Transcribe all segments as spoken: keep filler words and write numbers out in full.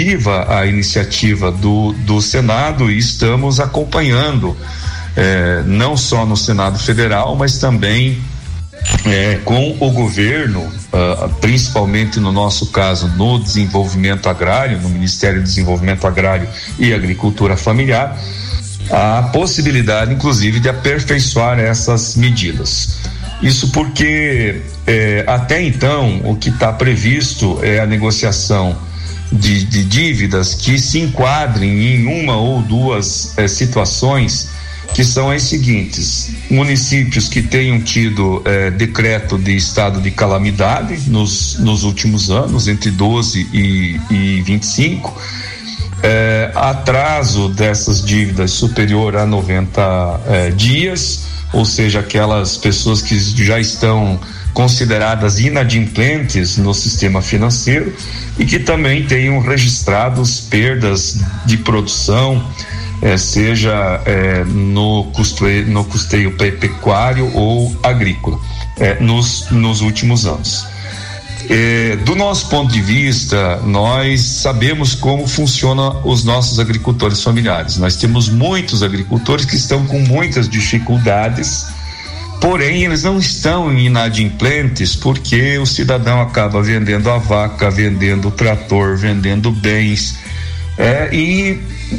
a iniciativa do, do Senado e estamos acompanhando, é, não só no Senado Federal, mas também é, com o governo, uh, principalmente no nosso caso no desenvolvimento agrário, no Ministério do Desenvolvimento Agrário e Agricultura Familiar, a possibilidade inclusive de aperfeiçoar essas medidas. Isso porque é, até então o que está previsto é a negociação de, de dívidas que se enquadrem em uma ou duas é, situações, que são as seguintes: municípios que tenham tido é, decreto de estado de calamidade nos, nos últimos anos, entre doze e vinte e cinco, é, atraso dessas dívidas superior a noventa é, dias, ou seja, aquelas pessoas que já estão consideradas inadimplentes no sistema financeiro e que também tenham registrados perdas de produção, eh, seja eh, no custeio, no custeio pecuário ou agrícola, eh, nos, nos últimos anos. Eh, do nosso ponto de vista, nós sabemos como funcionam os nossos agricultores familiares. Nós temos muitos agricultores que estão com muitas dificuldades, porém eles não estão inadimplentes, porque o cidadão acaba vendendo a vaca, vendendo o trator, vendendo bens, é, e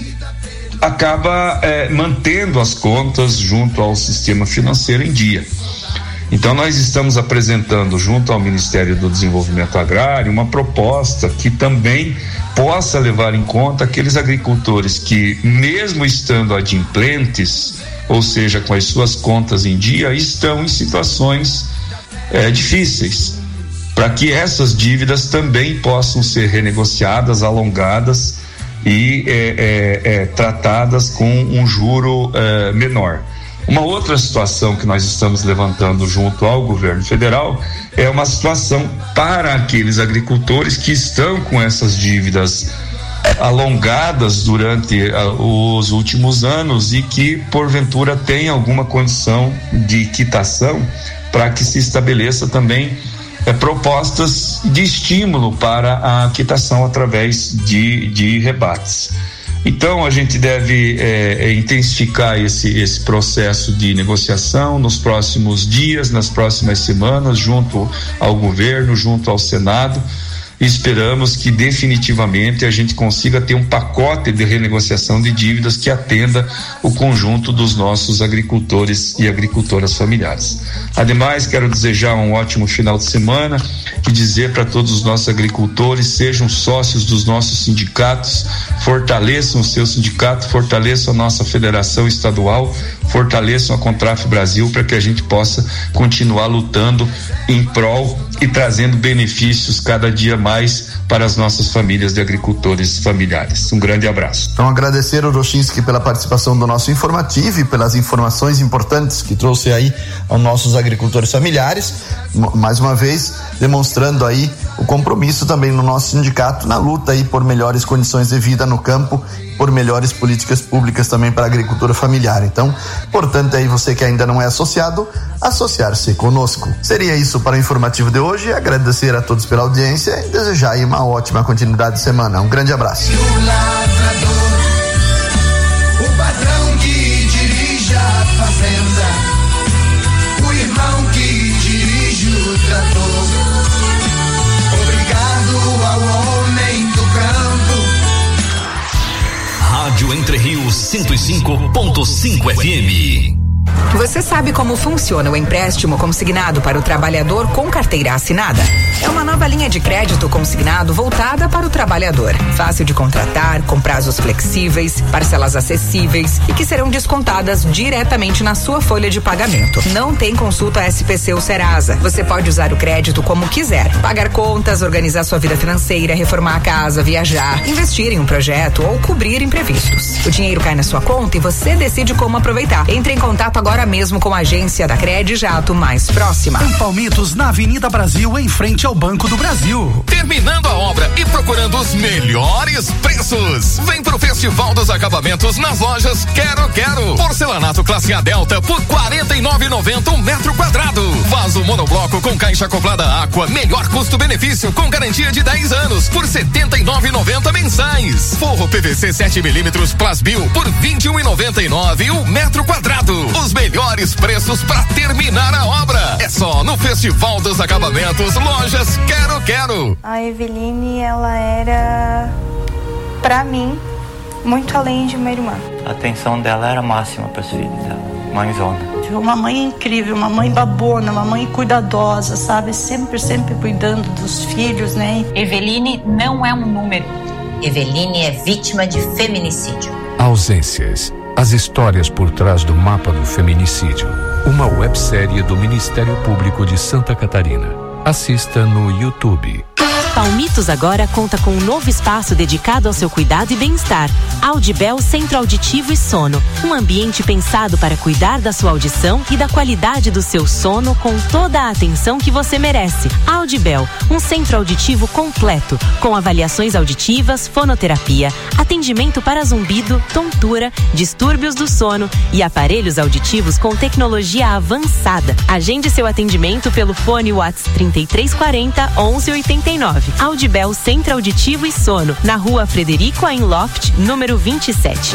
acaba é, mantendo as contas junto ao sistema financeiro em dia. Então nós estamos apresentando junto ao Ministério do Desenvolvimento Agrário uma proposta que também possa levar em conta aqueles agricultores que, mesmo estando adimplentes, ou seja, com as suas contas em dia, estão em situações é, difíceis, para que essas dívidas também possam ser renegociadas, alongadas e é, é, é, tratadas com um juro é, menor. Uma outra situação que nós estamos levantando junto ao governo federal é uma situação para aqueles agricultores que estão com essas dívidas alongadas durante uh, os últimos anos e que porventura tem alguma condição de quitação, para que se estabeleça também eh, propostas de estímulo para a quitação através de, de rebates. Então a gente deve eh, intensificar esse, esse processo de negociação nos próximos dias, nas próximas semanas, junto ao governo, junto ao Senado. Esperamos que definitivamente a gente consiga ter um pacote de renegociação de dívidas que atenda o conjunto dos nossos agricultores e agricultoras familiares. Ademais, quero desejar um ótimo final de semana e dizer para todos os nossos agricultores: sejam sócios dos nossos sindicatos, fortaleçam o seu sindicato, fortaleçam a nossa federação estadual, fortaleçam a Contraf Brasil, para que a gente possa continuar lutando em prol e trazendo benefícios cada dia mais para as nossas famílias de agricultores familiares. Um grande abraço. Então, agradecer ao Rochinski pela participação do nosso informativo e pelas informações importantes que trouxe aí aos nossos agricultores familiares, mais uma vez demonstrando aí o compromisso também no nosso sindicato na luta aí por melhores condições de vida no campo, por melhores políticas públicas também para a agricultura familiar. Então, importante aí você que ainda não é associado, associar-se conosco. Seria isso para o informativo de hoje. Agradecer a todos pela audiência e desejar aí uma ótima continuidade de semana. Um grande abraço. O lavrador, o patrão que dirige a fazenda, o irmão que dirige o trator, obrigado ao homem do campo. Rádio Entre Rios cento e cinco ponto cinco F M. Você sabe como funciona o empréstimo consignado para o trabalhador com carteira assinada? É uma nova linha de crédito consignado voltada para o trabalhador. Fácil de contratar, com prazos flexíveis, parcelas acessíveis e que serão descontadas diretamente na sua folha de pagamento. Não tem consulta S P C ou Serasa. Você pode usar o crédito como quiser. Pagar contas, organizar sua vida financeira, reformar a casa, viajar, investir em um projeto ou cobrir imprevistos. O dinheiro cai na sua conta e você decide como aproveitar. Entre em contato agora agora mesmo com a agência da Crede Jato mais próxima. Em Palmitos, na Avenida Brasil, em frente ao Banco do Brasil. Terminando a obra e procurando os melhores preços. Vem pro Festival dos Acabamentos nas lojas Quero Quero. Porcelanato classe A Delta por quarenta e nove reais e noventa centavos um metro quadrado. Vaso monobloco com caixa acoplada Aqua, melhor custo-benefício com garantia de dez anos por setenta e nove reais e noventa centavos mensais. Forro P V C sete milímetros Plasbil por vinte e um reais e noventa e nove centavos um metro quadrado. Os melhores preços para terminar a obra. É só no Festival dos Acabamentos, lojas Quero Quero. A Eveline, ela era, pra mim, muito além de uma irmã. A atenção dela era máxima para os filhos dela. Mãezona. Uma mãe incrível, uma mãe babona, uma mãe cuidadosa, sabe? Sempre, sempre cuidando dos filhos, né? Eveline não é um número. Eveline é vítima de feminicídio. Ausências. As histórias por trás do mapa do feminicídio. Uma websérie do Ministério Público de Santa Catarina. Assista no YouTube. Palmitos agora conta com um novo espaço dedicado ao seu cuidado e bem-estar. Audibel Centro Auditivo e Sono. Um ambiente pensado para cuidar da sua audição e da qualidade do seu sono com toda a atenção que você merece. Audibel, um centro auditivo completo, com avaliações auditivas, fonoterapia, atendimento para zumbido, tontura, distúrbios do sono e aparelhos auditivos com tecnologia avançada. Agende seu atendimento pelo fone WhatsApp trinta e três quarenta, onze oitenta e nove. Audibel Centro Auditivo e Sono, na rua Frederico Einloft, número vinte e sete.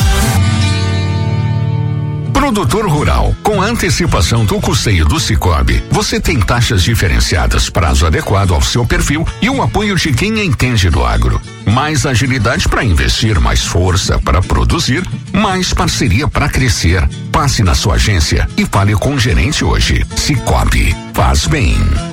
Produtor rural, com a antecipação do custeio do Cicobi, você tem taxas diferenciadas, prazo adequado ao seu perfil e o apoio de quem entende do agro. Mais agilidade para investir, mais força para produzir, mais parceria para crescer. Passe na sua agência e fale com o gerente hoje. Cicobi, faz bem.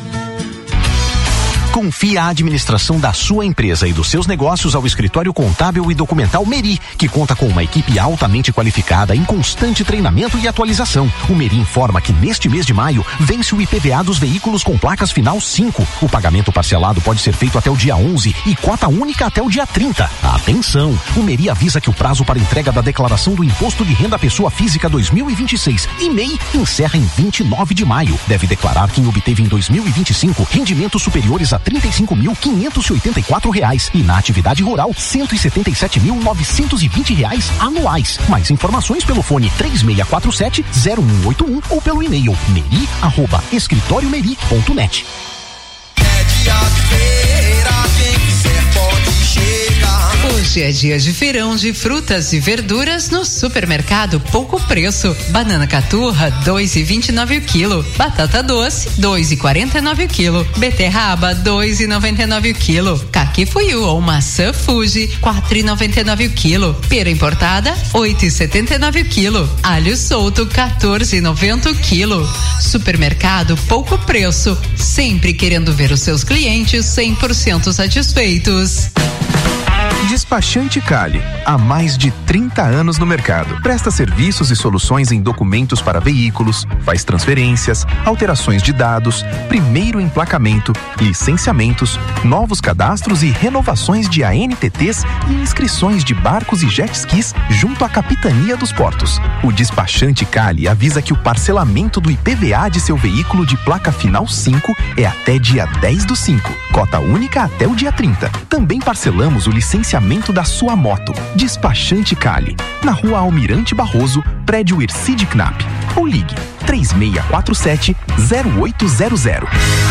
Confie a administração da sua empresa e dos seus negócios ao Escritório Contábil e Documental Meri, que conta com uma equipe altamente qualificada em constante treinamento e atualização. O Meri informa que neste mês de maio vence o I P V A dos veículos com placas final cinco. O pagamento parcelado pode ser feito até o dia onze e cota única até o dia trinta. Atenção! O Meri avisa que o prazo para entrega da declaração do Imposto de Renda Pessoa Física dois mil e vinte e seis e M E I encerra em vinte e nove de maio. Deve declarar quem obteve em dois mil e vinte e cinco rendimentos superiores a trinta e cinco mil quinhentos e oitenta e quatro reais e na atividade rural cento e setenta e sete mil novecentos e vinte reais anuais. Mais informações pelo fone três seis quatro sete, zero um oito um ou pelo e-mail meri arroba escritóriomeri ponto net. É dia de feira, quem quiser pode chegar. Hoje é dia de feirão de frutas e verduras no Supermercado Pouco Preço. Banana caturra, dois e vinte e nove o quilo. Batata doce, dois e quarenta e nove o quilo. Beterraba, dois e noventa e nove o quilo. Caqui fuyu ou maçã Fuji, quatro e noventa e nove o quilo. Pera importada, oito e setenta e nove o quilo. Alho solto, quatorze e noventa o quilo. Supermercado Pouco Preço, sempre querendo ver os seus clientes cem por cento satisfeitos. Despachante Cali, há mais de trinta anos no mercado. Presta serviços e soluções em documentos para veículos, faz transferências, alterações de dados, primeiro emplacamento, licenciamentos, novos cadastros e renovações de A N T Ts e inscrições de barcos e jet skis junto à Capitania dos Portos. O Despachante Cali avisa que o parcelamento do I P V A de seu veículo de placa final cinco é até dia dez do cinco, cota única até o dia trinta. Também parcelamos o licenciamento da sua moto. Despachante Cali, na rua Almirante Barroso, prédio Ercide Knapp. Ou ligue três seis quatro sete, zero oito zero zero.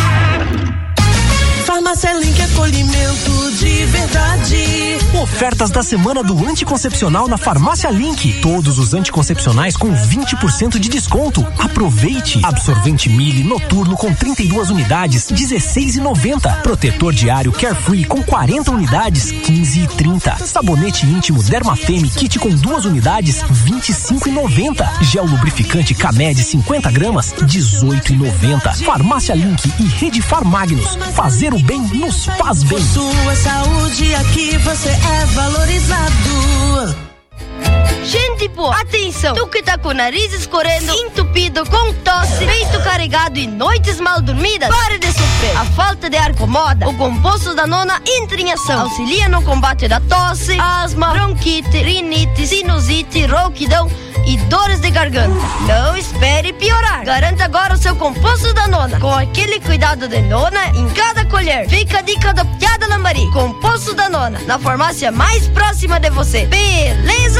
Farmácia Link, acolhimento de verdade. Ofertas da semana do anticoncepcional na Farmácia Link. Todos os anticoncepcionais com vinte por cento de desconto. Aproveite. Absorvente Mili noturno com trinta e duas unidades, dezesseis e noventa. Protetor diário Carefree com quarenta unidades, quinze e trinta. Sabonete íntimo Dermafeme Kit com duas unidades, vinte e cinco e noventa. Gel lubrificante Camed cinquenta gramas, dezoito e noventa. Farmácia Link e Rede Farmagnus. Fazer o bem nos faz bem. Com sua saúde aqui você é valorizado. Gente tipo, atenção, tu que tá com o nariz escorrendo, entupido, com tosse, peito carregado e noites mal dormidas, pare de sofrer. A falta de ar incomoda. O composto da nona entra em ação. Auxilia no combate da tosse, asma, bronquite, rinite, sinusite, rouquidão e dores de garganta. Não espere piorar. Garanta agora o seu composto da nona, com aquele cuidado de nona em cada colher. Fica a dica da Piada Lambari. Composto da nona, na farmácia mais próxima de você. Beleza?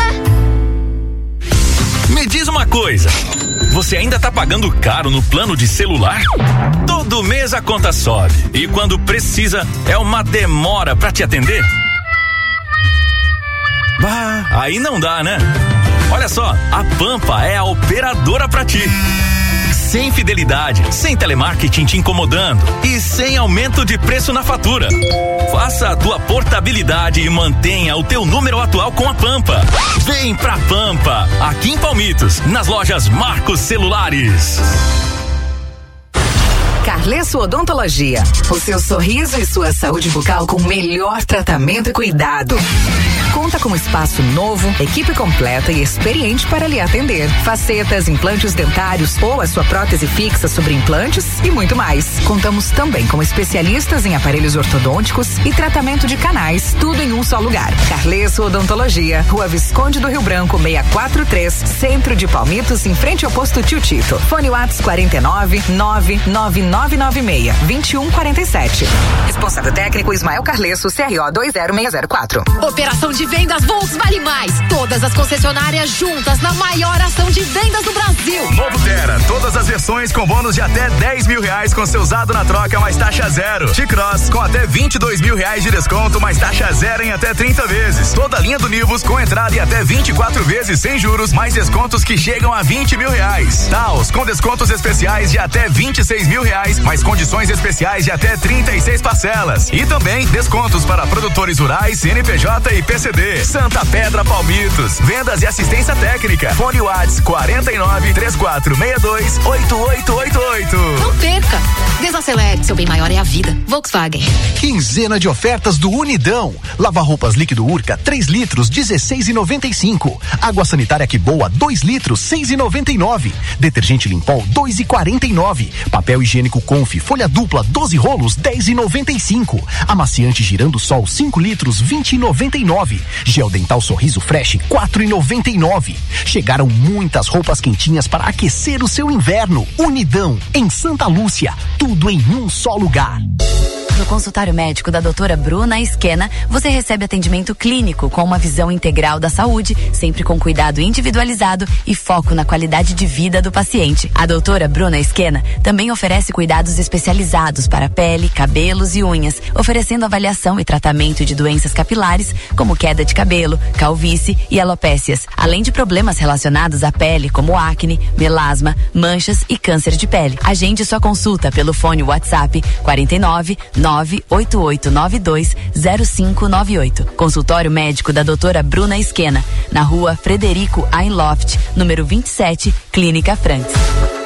Me diz uma coisa, você ainda tá pagando caro no plano de celular? Todo mês a conta sobe e quando precisa é uma demora pra te atender? Bah, aí não dá, né? Olha só, a Pampa é a operadora pra ti. Sem fidelidade, sem telemarketing te incomodando e sem aumento de preço na fatura. Faça a tua portabilidade e mantenha o teu número atual com a Pampa. Vem pra Pampa, aqui em Palmitos, nas lojas Marcos Celulares. Carlesso Odontologia. O seu sorriso e sua saúde bucal com o melhor tratamento e cuidado. Conta com espaço novo, equipe completa e experiente para lhe atender. Facetas, implantes dentários ou a sua prótese fixa sobre implantes e muito mais. Contamos também com especialistas em aparelhos ortodônticos e tratamento de canais, tudo em um só lugar. Carlesso Odontologia, Rua Visconde do Rio Branco, seiscentos e quarenta e três, Centro de Palmitos, em frente ao posto Tio Tito. Fone WhatsApp quarenta e nove, nove nove nove nove seis, vinte e um quarenta e sete. Responsável técnico Ismael Carlesso, C R O dois zero seis zero quatro. Operação de vendas Volks Vale Mais. Todas as concessionárias juntas na maior ação de vendas do Brasil. Novo Tera, todas as versões com bônus de até dez mil reais com seu usado na troca, mais taxa zero. T-Cross com até vinte e dois mil reais de desconto, mais taxa zero em até trinta vezes. Toda a linha do Nivus com entrada em até vinte e quatro vezes sem juros, mais descontos que chegam a vinte mil reais. Taos com descontos especiais de até vinte e seis mil reais, mais condições especiais de até trinta e seis parcelas. E também descontos para produtores rurais, C N P J e P C D. Santa Pedra Palmitos. Vendas e assistência técnica. Fone WhatsApp quarenta e nove, trinta e quatro, sessenta e dois, oitenta e oito oitenta e oito. Não perca. Desacelere. Seu bem maior é a vida. Volkswagen. Quinzena de ofertas do Unidão. Lava-roupas líquido Urca, três litros, dezesseis reais e noventa e cinco. Água sanitária Que Boa, dois litros, seis reais e noventa e nove. Detergente Limpol, dois reais e quarenta e nove. Papel higiênico Conf, folha dupla, doze rolos, dez reais e noventa e cinco. Amaciante Girando Sol, cinco litros, vinte reais e noventa e nove. Gel dental Sorriso Fresh, quatro reais e noventa e nove. Chegaram muitas roupas quentinhas para aquecer o seu inverno. Unidão, em Santa Lúcia, tudo em um só lugar. No consultório médico da doutora Bruna Esquena, você recebe atendimento clínico com uma visão integral da saúde, sempre com cuidado individualizado e foco na qualidade de vida do paciente. A doutora Bruna Esquena também oferece cuidados especializados para pele, cabelos e unhas, oferecendo avaliação e tratamento de doenças capilares, como queda de cabelo, calvície e alopécias, além de problemas relacionados à pele, como acne, melasma, manchas e câncer de pele. Agende sua consulta pelo fone WhatsApp quarenta e nove, nove oito oito nove dois, zero cinco nove oito. Consultório médico da doutora Bruna Esquena, na rua Frederico Einloft, número vinte e sete, Clínica Franks.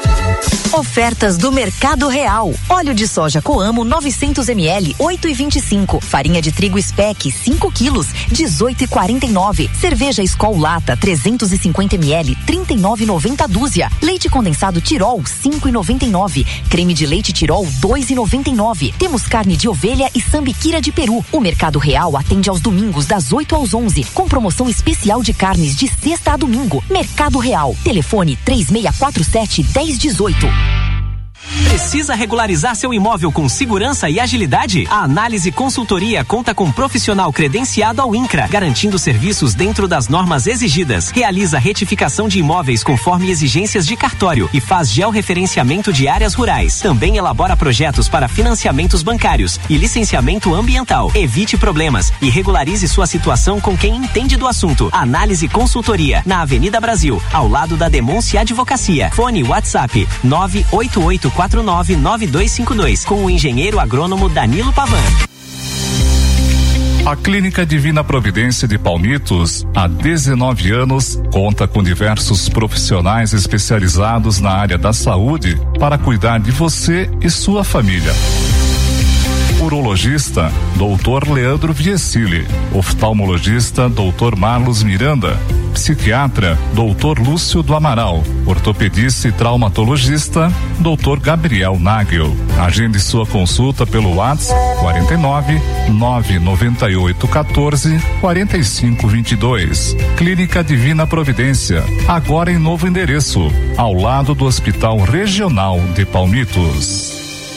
Ofertas do Mercado Real. Óleo de soja Coamo novecentos mililitros, oito e vinte e cinco. Farinha de trigo Speck, cinco quilos, dezoito e quarenta e nove. Cerveja Skol Lata, trezentos e cinquenta mililitros, trinta e nove e noventa dúzia. Leite condensado Tirol, cinco e noventa e nove. Creme de leite Tirol, dois e noventa e nove. Temos carne de ovelha e sambiquira de peru. O Mercado Real atende aos domingos das oito às onze, com promoção especial de carnes de sexta a domingo. Mercado Real. Telefone três seis quatro sete, um zero um oito. Precisa regularizar seu imóvel com segurança e agilidade? A Análise Consultoria conta com profissional credenciado ao INCRA, garantindo serviços dentro das normas exigidas. Realiza retificação de imóveis conforme exigências de cartório e faz georreferenciamento de áreas rurais. Também elabora projetos para financiamentos bancários e licenciamento ambiental. Evite problemas e regularize sua situação com quem entende do assunto. Análise Consultoria, na Avenida Brasil, ao lado da Demôncia Advocacia. Fone WhatsApp nove oito oito quatro nove nove dois cinco dois, com o engenheiro agrônomo Danilo Pavan. A Clínica Divina Providência de Palmitos, há dezenove anos, conta com diversos profissionais especializados na área da saúde para cuidar de você e sua família. Neurologista, doutor Leandro Viesili. Oftalmologista, doutor Marlos Miranda. Psiquiatra, doutor Lúcio do Amaral. Ortopedista e traumatologista, doutor Gabriel Nagel. Agende sua consulta pelo WhatsApp quarenta e nove, nove noventa e oito, quatorze, quarenta e cinco, vinte e dois. Clínica Divina Providência, agora em novo endereço, ao lado do Hospital Regional de Palmitos.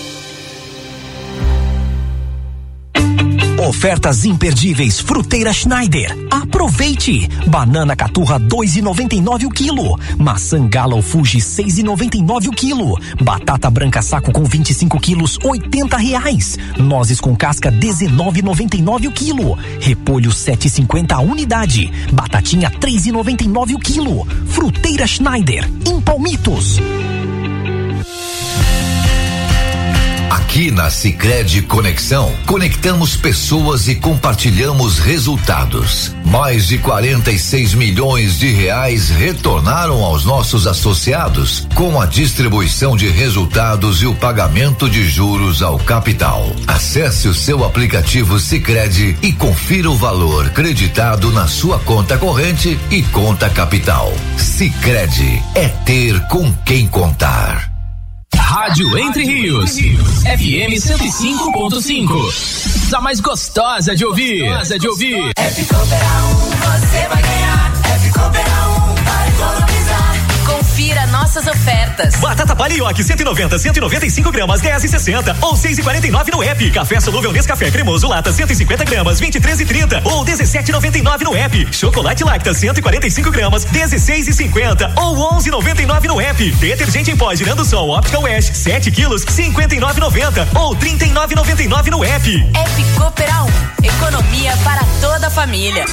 Ofertas imperdíveis Fruteira Schneider. Aproveite! Banana caturra dois e noventa e nove o quilo. Maçã Gala ou Fuji seis e noventa e nove o quilo. Batata branca saco com vinte e cinco quilos oitenta reais. Nozes com casca dezenove e noventa e nove o quilo. Repolho sete e cinquenta a unidade. Batatinha três e noventa e nove o quilo. Fruteira Schneider em Palmitos. Aqui na Sicredi Conexão, conectamos pessoas e compartilhamos resultados. Mais de quarenta e seis milhões de reais retornaram aos nossos associados com a distribuição de resultados e o pagamento de juros ao capital. Acesse o seu aplicativo Sicredi e confira o valor creditado na sua conta corrente e conta capital. Sicredi é ter com quem contar. Rádio Entre Rios, F M cento e cinco ponto cinco. A mais gostosa de ouvir. Gostosa de ouvir. F Cooper um, você vai ganhar. F Cooper um, vai economizar. Confira nossas ofertas. Batata Palha Ioki cento e noventa, cento e noventa e cinco gramas, dez e sessenta ou seis e quarenta e nove no app. Café solúvel Nescafé cremoso lata cento e cinquenta gramas, vinte e três e trinta ou dezessete e noventa e nove no app. Chocolate Lacta cento e quarenta e cinco gramas, dezesseis e cinquenta ou onze e noventa e nove no app. Detergente em pó Girando Sol Optical Wash sete quilos, cinquenta e nove e noventa ou trinta e nove e noventa e nove no app. F Cooper um, economia para toda a família.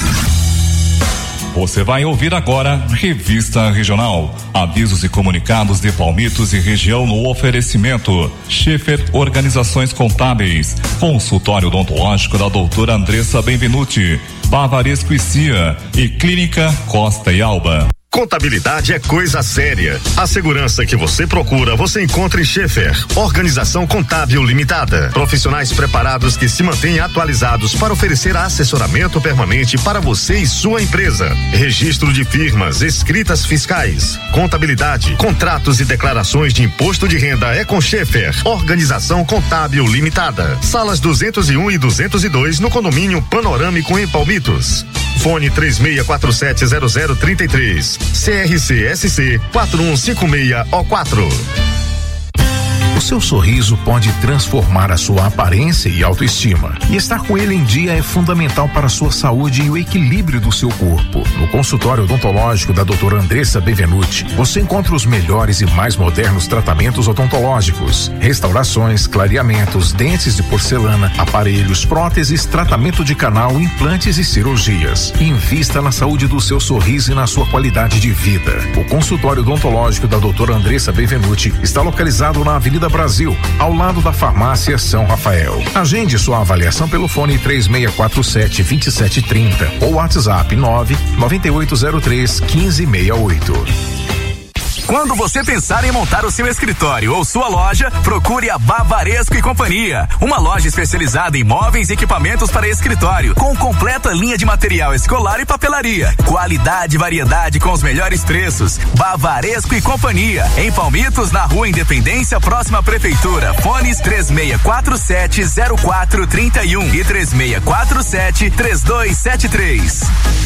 Você vai ouvir agora Revista Regional. Avisos e comunicados de Palmitos e região no oferecimento. Schaefer Organizações Contábeis. Consultório odontológico da doutora Andressa Benvenuti. Bavaresco e Cia. E Clínica Costa e Alba. Contabilidade é coisa séria. A segurança que você procura, você encontra em Schaefer, Organização Contábil Limitada. Profissionais preparados que se mantêm atualizados para oferecer assessoramento permanente para você e sua empresa. Registro de firmas, escritas fiscais, contabilidade, contratos e declarações de imposto de renda é com Schaefer, Organização Contábil Limitada. Salas duzentos e um e duzentos e dois no condomínio Panorâmico em Palmitos. Fone três seis quatro sete zero zero três três. C R C S C quatro um cinco seis O quatro. O seu sorriso pode transformar a sua aparência e autoestima. E estar com ele em dia é fundamental para a sua saúde e o equilíbrio do seu corpo. No consultório odontológico da doutora Andressa Benvenuti, você encontra os melhores e mais modernos tratamentos odontológicos, restaurações, clareamentos, dentes de porcelana, aparelhos, próteses, tratamento de canal, implantes e cirurgias. Invista na saúde do seu sorriso e na sua qualidade de vida. O consultório odontológico da doutora Andressa Benvenuti está localizado na Avenida Brasil, ao lado da farmácia São Rafael. Agende sua avaliação pelo fone três seis quatro sete, dois sete três zero ou WhatsApp nove nove oito zero três um cinco seis oito. Quando você pensar em montar o seu escritório ou sua loja, procure a Bavaresco e Companhia, uma loja especializada em móveis e equipamentos para escritório, com completa linha de material escolar e papelaria. Qualidade e variedade com os melhores preços. Bavaresco e Companhia, em Palmitos, na Rua Independência, próxima à Prefeitura. Fones três seis quatro sete zero quatro três um e três seis quatro sete três dois sete três.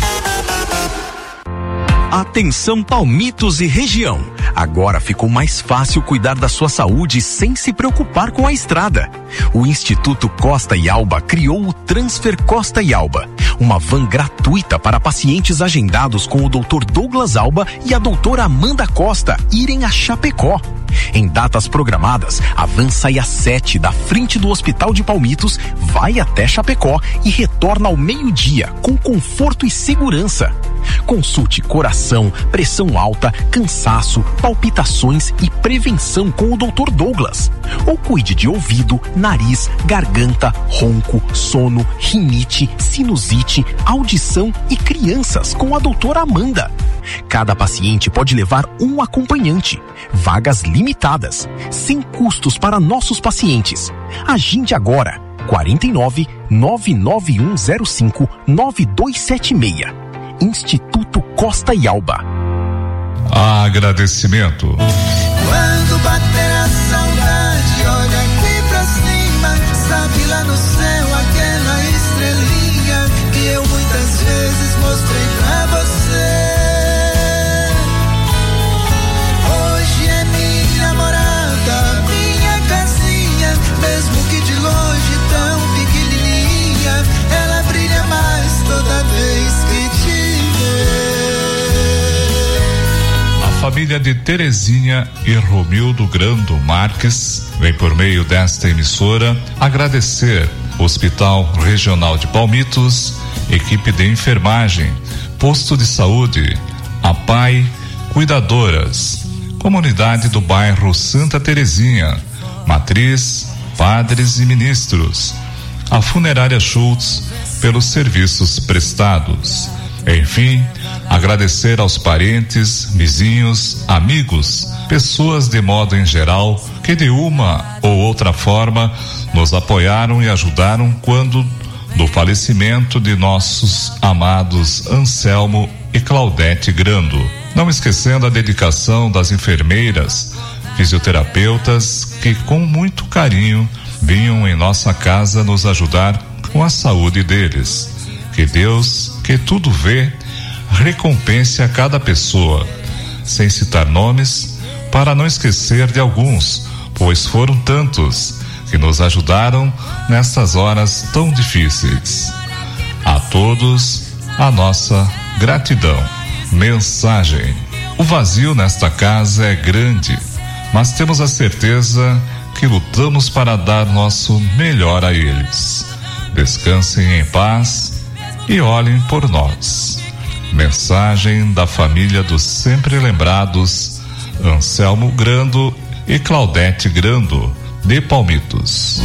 Atenção Palmitos e região. Agora ficou mais fácil cuidar da sua saúde sem se preocupar com a estrada. O Instituto Costa e Alba criou o Transfer Costa e Alba, uma van gratuita para pacientes agendados com o doutor Douglas Alba e a doutora Amanda Costa irem a Chapecó. Em datas programadas, a van sai às sete da frente do Hospital de Palmitos, vai até Chapecó e retorna ao meio-dia com conforto e segurança. Consulte coração, pressão alta, cansaço, palpitações e prevenção com o doutor Douglas. Ou cuide de ouvido, nariz, garganta, ronco, sono, rinite, sinusite, audição e crianças com a doutora Amanda. Cada paciente pode levar um acompanhante. Vagas limitadas, sem custos para nossos pacientes. Agende agora. quatro nove nove nove um zero cinco nove dois sete seis. Instituto Costa e Alba. Agradecimento. Quando bater a saudade, olha aqui pra cima, sabe lá no céu aquela estrelinha que eu muitas vezes mostrei pra você. Hoje é minha morada, minha casinha, mesmo que de longe tão pequenininha, ela brilha mais toda vez que te A família de Terezinha e Romildo Grando Marques vem por meio desta emissora agradecer o Hospital Regional de Palmitos, equipe de enfermagem, posto de saúde, a P A I, cuidadoras, comunidade do bairro Santa Terezinha, matriz, padres e ministros, a funerária Schultz pelos serviços prestados. Enfim, agradecer aos parentes, vizinhos, amigos, pessoas de modo em geral que de uma ou outra forma nos apoiaram e ajudaram quando do falecimento de nossos amados Anselmo e Claudete Grando. Não esquecendo a dedicação das enfermeiras, fisioterapeutas que com muito carinho vinham em nossa casa nos ajudar com a saúde deles. Que Deus, que tudo vê, recompense a cada pessoa, sem citar nomes, para não esquecer de alguns, pois foram tantos que nos ajudaram nessas horas tão difíceis. A todos, a nossa gratidão. Mensagem: o vazio nesta casa é grande, mas temos a certeza que lutamos para dar nosso melhor a eles. Descansem em paz e olhem por nós. Mensagem da família dos sempre lembrados Anselmo Grando e Claudete Grando, de Palmitos.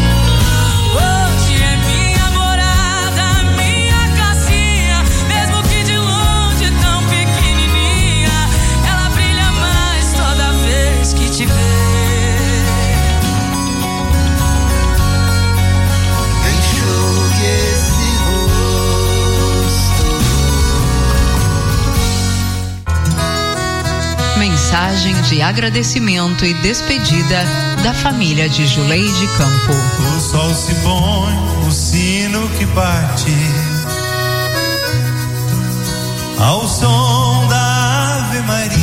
Mensagem de agradecimento e despedida da família de Juleide Campo. O sol se põe, o sino que bate ao som da Ave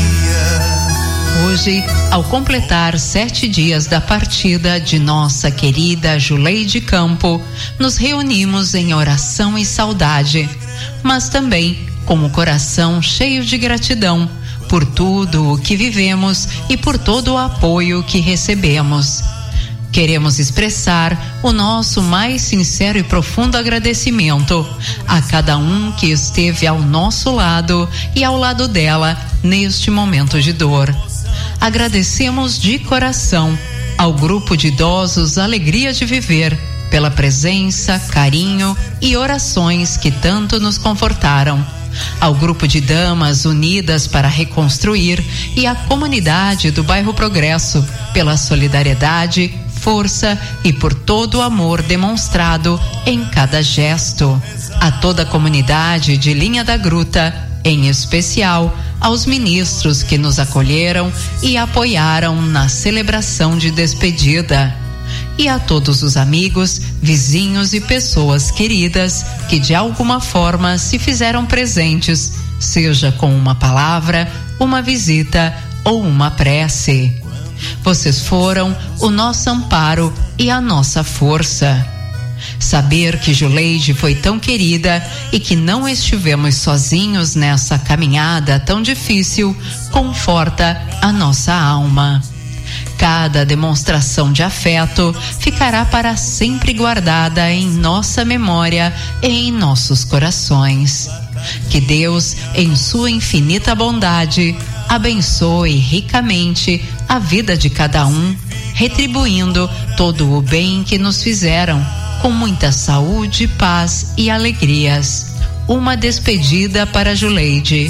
Maria. Hoje, ao completar sete dias da partida de nossa querida Juleide Campo, nos reunimos em oração e saudade, mas também com o coração cheio de gratidão por tudo o que vivemos e por todo o apoio que recebemos. Queremos expressar o nosso mais sincero e profundo agradecimento a cada um que esteve ao nosso lado e ao lado dela neste momento de dor. Agradecemos de coração ao grupo de idosos Alegria de Viver pela presença, carinho e orações que tanto nos confortaram. Ao grupo de damas unidas para reconstruir e à comunidade do bairro Progresso pela solidariedade, força e por todo o amor demonstrado em cada gesto. A toda a comunidade de Linha da Gruta, em especial aos ministros que nos acolheram e apoiaram na celebração de despedida. E a todos os amigos, vizinhos e pessoas queridas que de alguma forma se fizeram presentes, seja com uma palavra, uma visita ou uma prece. Vocês foram o nosso amparo e a nossa força. Saber que Juleide foi tão querida e que não estivemos sozinhos nessa caminhada tão difícil conforta a nossa alma. Cada demonstração de afeto ficará para sempre guardada em nossa memória e em nossos corações. Que Deus, em sua infinita bondade, abençoe ricamente a vida de cada um, retribuindo todo o bem que nos fizeram, com muita saúde, paz e alegrias. Uma despedida para Juleide.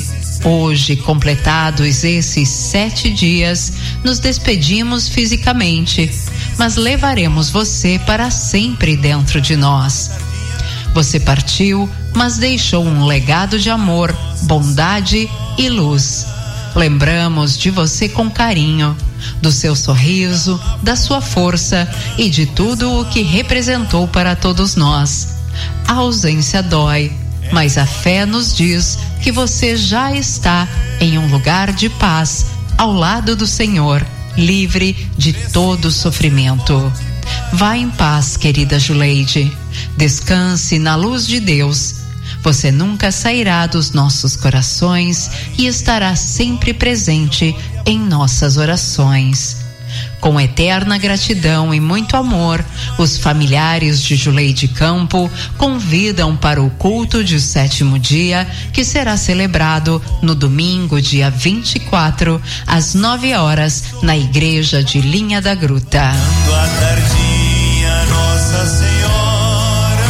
Hoje, completados esses sete dias, nos despedimos fisicamente, mas levaremos você para sempre dentro de nós. Você partiu, mas deixou um legado de amor, bondade e luz. Lembramos de você com carinho, do seu sorriso, da sua força e de tudo o que representou para todos nós. A ausência dói, mas a fé nos diz que você já está em um lugar de paz, ao lado do Senhor, livre de todo sofrimento. Vá em paz, querida Juleide. Descanse na luz de Deus. Você nunca sairá dos nossos corações e estará sempre presente em nossas orações. Com eterna gratidão e muito amor, os familiares de Juleide Campo convidam para o culto de sétimo dia, que será celebrado no domingo, dia vinte e quatro, às nove horas, na igreja de Linha da Gruta. A tardinha, Nossa Senhora,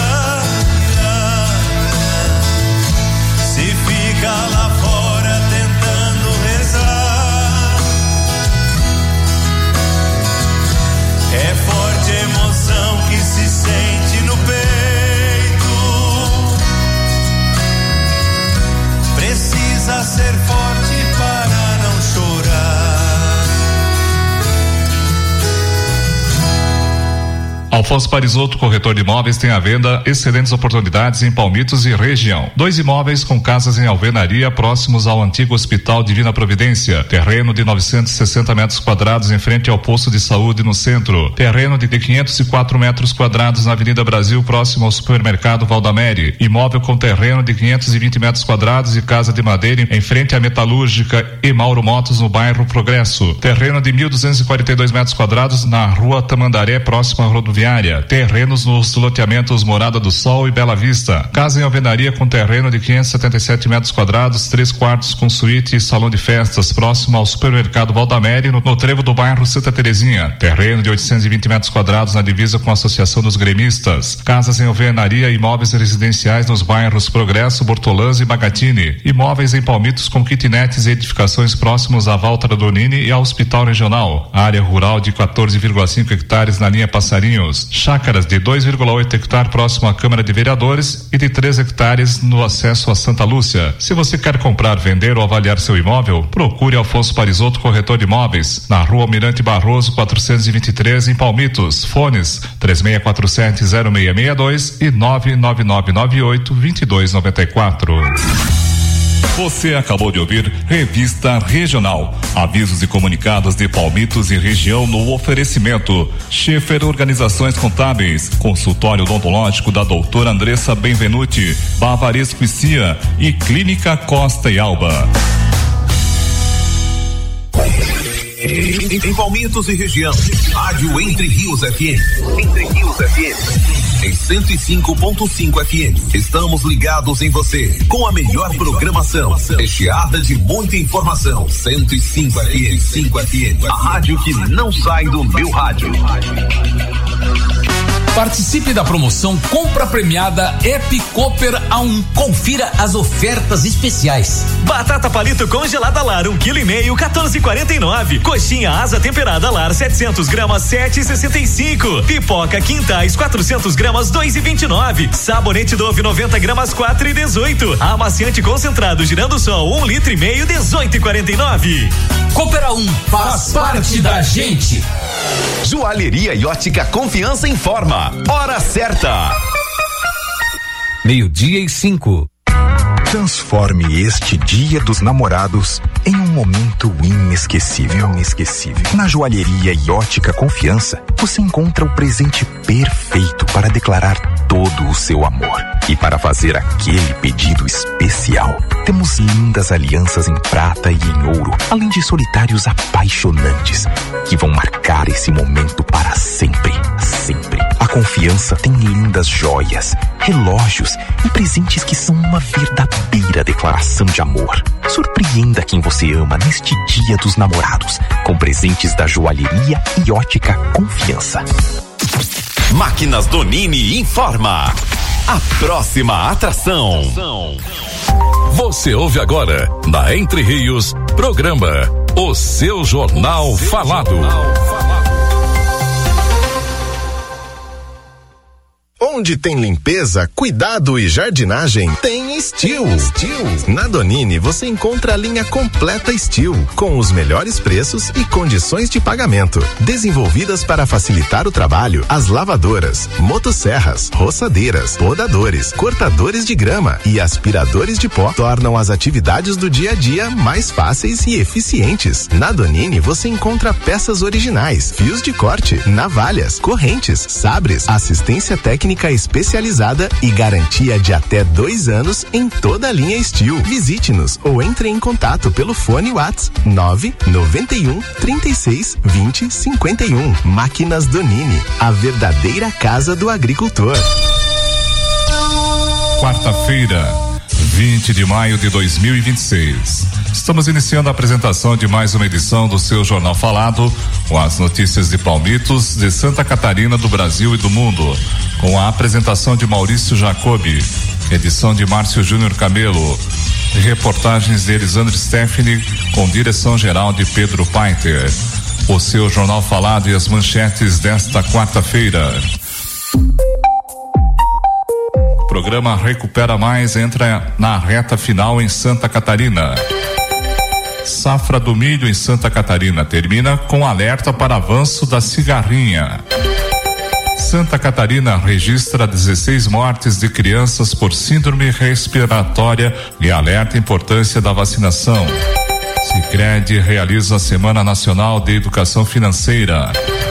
se fica lá fora tentando rezar, é forte a emoção que se sente no peito, precisa ser forte para não chorar. Alfonso Parisotto, corretor de imóveis, tem à venda excelentes oportunidades em Palmitos e região. Dois imóveis com casas em alvenaria próximos ao antigo Hospital Divina Providência. Terreno de novecentos e sessenta metros quadrados em frente ao posto de saúde no centro. Terreno de quinhentos e quatro metros quadrados na Avenida Brasil, próximo ao supermercado Valdamere. Imóvel com terreno de quinhentos e vinte metros quadrados e casa de madeira em frente à Metalúrgica e Mauro Motos, no bairro Progresso. Terreno de mil duzentos e quarenta e dois metros quadrados na Rua Tamandaré, próximo à rodoviária. Terrenos nos loteamentos Morada do Sol e Bela Vista. Casa em alvenaria com terreno de quinhentos e setenta e sete metros quadrados, três quartos com suíte e salão de festas, próximo ao supermercado Valdamere, no, no trevo do bairro Santa Terezinha. Terreno de oitocentos e vinte metros quadrados na divisa com a Associação dos Gremistas. Casas em alvenaria e imóveis residenciais nos bairros Progresso, Bortolãs e Bagatini. Imóveis em Palmitos com kitnets e edificações próximos à Valtra Donini e ao Hospital Regional. Área rural de quatorze vírgula cinco hectares na linha Passarinhos. Chácaras de dois vírgula oito hectares próximo à Câmara de Vereadores e de três hectares no acesso a Santa Lúcia. Se você quer comprar, vender ou avaliar seu imóvel, procure Alfonso Parisotto, corretor de imóveis, na Rua Almirante Barroso quatrocentos e vinte e três, em Palmitos. Fones três seis quatro sete zero seis seis dois e nove nove nove nove oito dois dois nove quatro. Você acabou de ouvir Revista Regional. Avisos e comunicados de Palmitos e região no oferecimento. Schaefer Organizações Contábeis, consultório odontológico da doutora Andressa Benvenuti, Bavaresco e Cia e Clínica Costa e Alba. Em, em Palmitos e região, Rádio Entre Rios F M. Entre Rios F M. Em cento e cinco ponto cinco F M. Estamos ligados em você, com a melhor programação, recheada de muita informação. cento e cinco F M. cinco F M. A rádio que não sai do meu rádio. Participe da promoção Compra Premiada Epi Cooper A um. Confira as ofertas especiais. Batata palito congelada Lar, um quilo e meio, quatorze e quarenta e nove. Coxinha asa temperada Lar, setecentos gramas, sete e sessenta e cinco. Pipoca Quintais, quatrocentos gramas, dois e vinte e nove. Sabonete Dove, noventa gramas, quatro e dezoito. Amaciante concentrado Girando Sol, um litro e meio, dezoito e quarenta e nove. Cooper A um, faz parte da gente. Joalheria e ótica Confiança informa. Hora certa. Meio-dia e cinco. Transforme este Dia dos Namorados em um momento inesquecível. Inesquecível. Na Joalheria e Ótica Confiança, você encontra o presente perfeito para declarar todo o seu amor. E para fazer aquele pedido especial, temos lindas alianças em prata e em ouro, além de solitários apaixonantes, que vão marcar esse momento para sempre, sempre. A Confiança tem lindas joias, relógios e presentes que são uma verdadeira declaração de amor. Surpreenda quem você ama neste Dia dos Namorados, com presentes da Joalheria e Ótica Confiança. Máquinas Donini informa. A próxima atração. Você ouve agora, na Entre Rios, programa O Seu Jornal o seu Falado. Jornal Falado. Onde tem limpeza, cuidado e jardinagem, tem Steel. Steel. Na Donini você encontra a linha completa Steel, com os melhores preços e condições de pagamento. Desenvolvidas para facilitar o trabalho, as lavadoras, motosserras, roçadeiras, podadores, cortadores de grama e aspiradores de pó tornam as atividades do dia a dia mais fáceis e eficientes. Na Donini você encontra peças originais, fios de corte, navalhas, correntes, sabres, assistência técnica especializada e garantia de até dois anos em toda a linha Steel. Visite-nos ou entre em contato pelo fone WhatsApp nove nove um, trinta e seis, vinte, cinquenta e um. Máquinas Donini, a verdadeira casa do agricultor. Quarta-feira, vinte de maio de dois mil e vinte e seis. Estamos iniciando a apresentação de mais uma edição do seu Jornal Falado, com as notícias de Palmitos, de Santa Catarina, do Brasil e do mundo, com a apresentação de Maurício Jacobi, edição de Márcio Júnior Camelo, reportagens de Elisandro Stephanie, com direção geral de Pedro Paiter. O seu Jornal Falado e as manchetes desta quarta-feira. O programa Recupera Mais entra na reta final em Santa Catarina. Safra do milho em Santa Catarina termina com alerta para avanço da cigarrinha. Santa Catarina registra dezesseis mortes de crianças por síndrome respiratória e alerta a importância da vacinação. Sicredi realiza a Semana Nacional de Educação Financeira.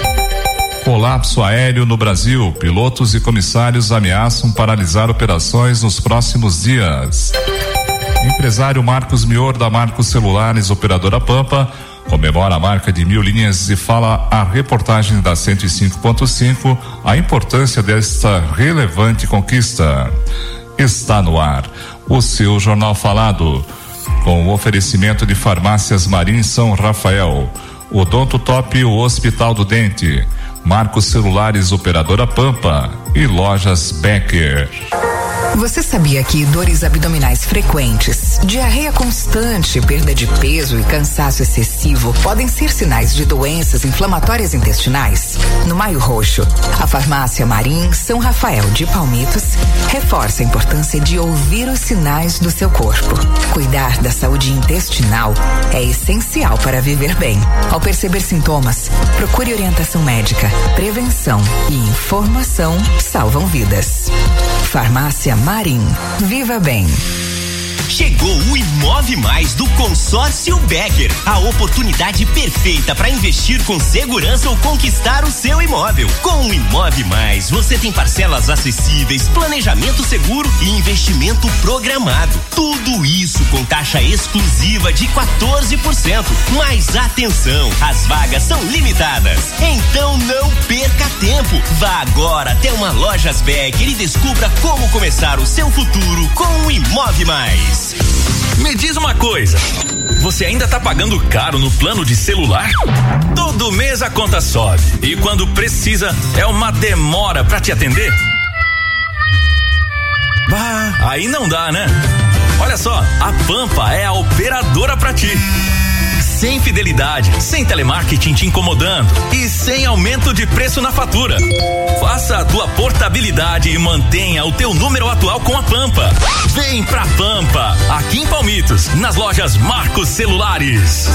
Colapso aéreo no Brasil. Pilotos e comissários ameaçam paralisar operações nos próximos dias. Empresário Marcos Mior, da Marcos Celulares, operadora Pampa, comemora a marca de mil linhas e fala a reportagem da cento e cinco ponto cinco a importância desta relevante conquista. Está no ar o seu Jornal Falado, com o oferecimento de Farmácias Marim São Rafael, Odonto Top, o Hospital do Dente, Marcos Celulares, operadora Pampa e Lojas Becker. Você sabia que dores abdominais frequentes, diarreia constante, perda de peso e cansaço excessivo podem ser sinais de doenças inflamatórias intestinais? No Maio Roxo, a Farmácia Marim São Rafael de Palmitos reforça a importância de ouvir os sinais do seu corpo. Cuidar da saúde intestinal é essencial para viver bem. Ao perceber sintomas, procure orientação médica. Prevenção e informação salvam vidas. Farmácia Marim. Viva bem. Chegou o Imove Mais do Consórcio Becker, a oportunidade perfeita para investir com segurança ou conquistar o seu imóvel. Com o Imove Mais, você tem parcelas acessíveis, planejamento seguro e investimento programado. Tudo isso com taxa exclusiva de quatorze por cento. Mas atenção, as vagas são limitadas. Então não perca tempo. Vá agora até uma Lojas Becker e descubra como começar o seu futuro com o Imove Mais. Me diz uma coisa, você ainda tá pagando caro no plano de celular? Todo mês a conta sobe e quando precisa é uma demora pra te atender? Bah, aí não dá, né? Olha só, a Pampa é a operadora pra ti. Sem fidelidade, sem telemarketing te incomodando e sem aumento de preço na fatura. Faça a tua portabilidade e mantenha o teu número atual com a Pampa. Vem pra Pampa, aqui em Palmitos, nas lojas Marcos Celulares.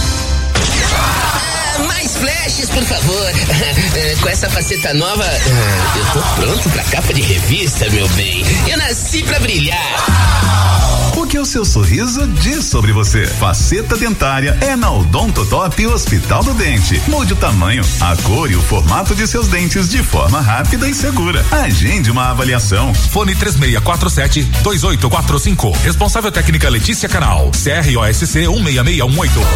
Ah, mais flashes, por favor. Com essa faceta nova, eu tô pronto pra capa de revista, meu bem. Eu nasci pra brilhar. O que o seu sorriso diz sobre você? Faceta dentária é na Odonto Top Hospital do Dente. Mude o tamanho, a cor e o formato de seus dentes de forma rápida e segura. Agende uma avaliação. Fone três seis quatro sete, dois oito quatro cinco. Responsável técnica Letícia Canal. C R O S C um seis seis um oito.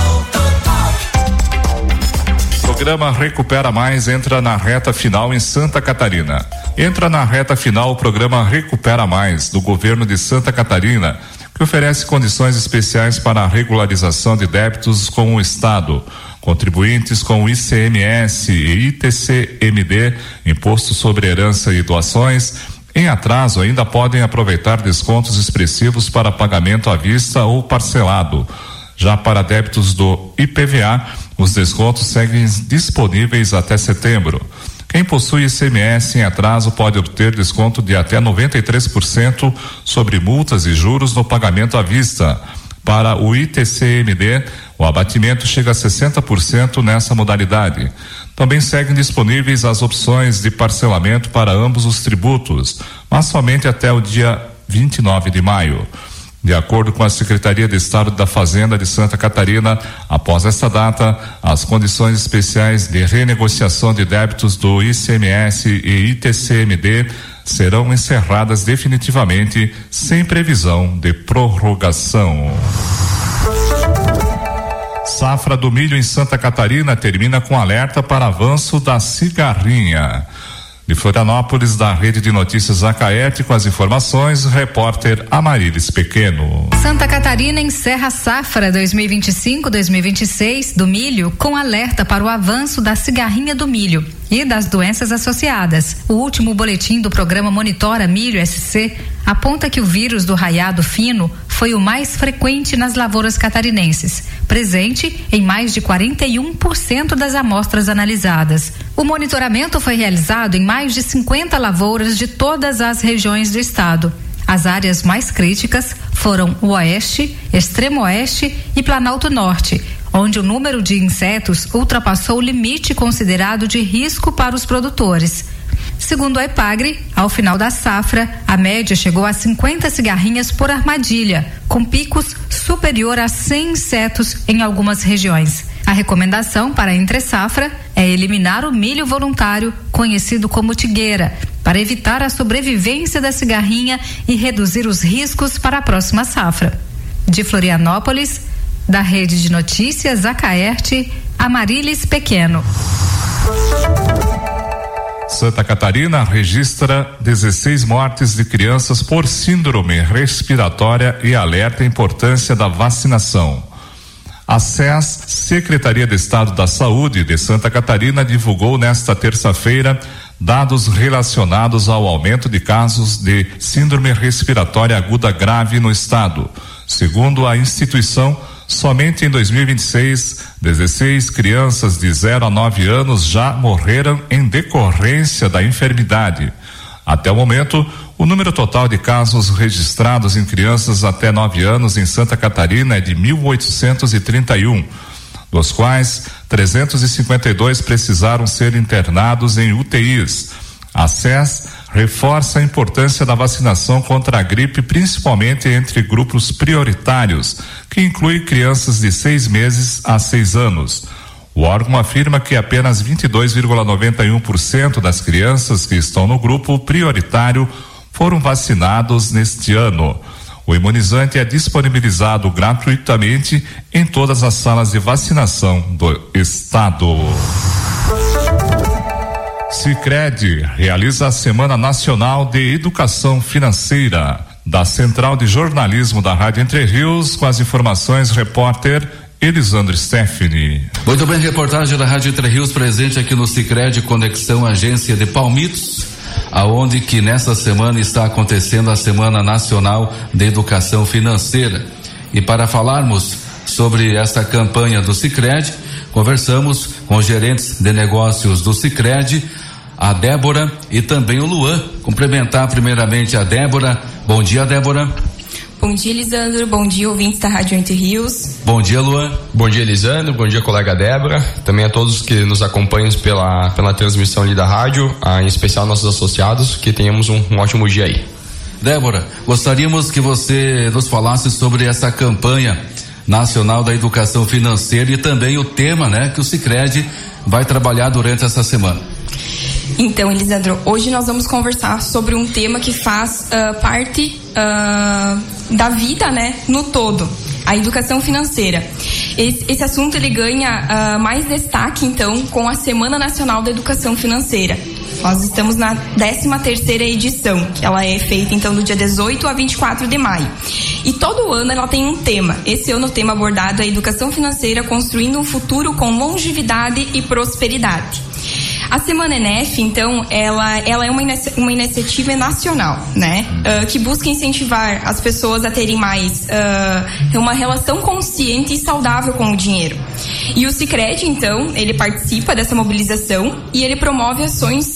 O programa Recupera Mais entra na reta final em Santa Catarina. Entra na reta final o programa Recupera Mais, do governo de Santa Catarina, que oferece condições especiais para a regularização de débitos com o Estado. Contribuintes com I C M S e I T C M D, Imposto sobre Herança e Doações, Em atraso, ainda podem aproveitar descontos expressivos para pagamento à vista ou parcelado. Já para débitos do I P V A, os descontos seguem disponíveis até setembro. Quem possui I C M S em atraso pode obter desconto de até noventa e três por cento sobre multas e juros no pagamento à vista. Para o I T C M D, o abatimento chega a sessenta por cento nessa modalidade. Também seguem disponíveis as opções de parcelamento para ambos os tributos, mas somente até o dia vinte e nove de maio. De acordo com a Secretaria de Estado da Fazenda de Santa Catarina, após esta data, as condições especiais de renegociação de débitos do I C M S e I T C M D serão encerradas definitivamente, sem previsão de prorrogação. Safra do milho em Santa Catarina termina com alerta para avanço da cigarrinha. De Florianópolis, da Rede de Notícias Acaete, com as informações, repórter Amarilis Pequeno. Santa Catarina encerra a safra dois mil e vinte e cinco, dois mil e vinte e seis do milho com alerta para o avanço da cigarrinha do milho e das doenças associadas. O último boletim do programa Monitora Milho S C aponta que o vírus do raiado fino foi o mais frequente nas lavouras catarinenses, presente em mais de quarenta e um por cento das amostras analisadas. O monitoramento foi realizado em mais de cinquenta lavouras de todas as regiões do estado. As áreas mais críticas foram o Oeste, Extremo Oeste e Planalto Norte, onde o número de insetos ultrapassou o limite considerado de risco para os produtores. Segundo a Epagre, ao final da safra, a média chegou a cinquenta cigarrinhas por armadilha, com picos superior a cem insetos em algumas regiões. A recomendação para a entre-safra é eliminar o milho voluntário, conhecido como tigueira, para evitar a sobrevivência da cigarrinha e reduzir os riscos para a próxima safra. De Florianópolis, da Rede de Notícias Acaerte, Amarilis Pequeno. Santa Catarina registra dezesseis mortes de crianças por síndrome respiratória e alerta a importância da vacinação. A S E S, Secretaria de Estado da Saúde de Santa Catarina, divulgou nesta terça-feira dados relacionados ao aumento de casos de síndrome respiratória aguda grave no estado. Segundo a instituição, somente em dois mil e vinte e seis, dezesseis crianças de zero a nove anos já morreram em decorrência da enfermidade. Até o momento, o número total de casos registrados em crianças até nove anos em Santa Catarina é de mil oitocentos e trinta e um, dos quais trezentos e cinquenta e dois precisaram ser internados em U T Is. A S E S reforça a importância da vacinação contra a gripe, principalmente entre grupos prioritários, que inclui crianças de seis meses a seis anos. O órgão afirma que apenas vinte e dois vírgula noventa e um por cento das crianças que estão no grupo prioritário foram vacinados neste ano. O imunizante é disponibilizado gratuitamente em todas as salas de vacinação do estado. Sicredi realiza a Semana Nacional de Educação Financeira. Da Central de Jornalismo da Rádio Entre Rios, com as informações, repórter Elisandro Stephanie. Muito bem, reportagem da Rádio Entre Rios presente aqui no Sicredi Conexão Agência de Palmitos, aonde que nessa semana está acontecendo a Semana Nacional de Educação Financeira. E para falarmos sobre esta campanha do Sicredi, conversamos com os gerentes de negócios do Sicredi, a Débora e também o Luan. Cumprimentar primeiramente a Débora. Bom dia, Débora. Bom dia, Elisandro. Bom dia, ouvintes da Rádio Entre Rios. Bom dia, Luan. Bom dia, Elisandro. Bom dia, colega Débora. Também a todos que nos acompanham pela, pela transmissão ali da rádio, a, em especial nossos associados, que tenhamos um, um ótimo dia aí. Débora, gostaríamos que você nos falasse sobre essa campanha nacional da educação financeira e também o tema, né, que o Sicredi vai trabalhar durante essa semana. Então, Elisandro, hoje nós vamos conversar sobre um tema que faz uh, parte uh, da vida, né, no todo, a educação financeira. Esse, esse assunto ele ganha uh, mais destaque, então, com a Semana Nacional da Educação Financeira. Nós estamos na décima terceira edição, que ela é feita, então, do dia dezoito a vinte e quatro de maio. E todo ano ela tem um tema. Esse ano o tema abordado é a educação financeira, construindo um futuro com longevidade e prosperidade. A Semana E N E F, então, ela, ela é uma, uma iniciativa nacional, né? Uh, que busca incentivar as pessoas a terem mais uh, uma relação consciente e saudável com o dinheiro. E o Sicredi, então, ele participa dessa mobilização e ele promove ações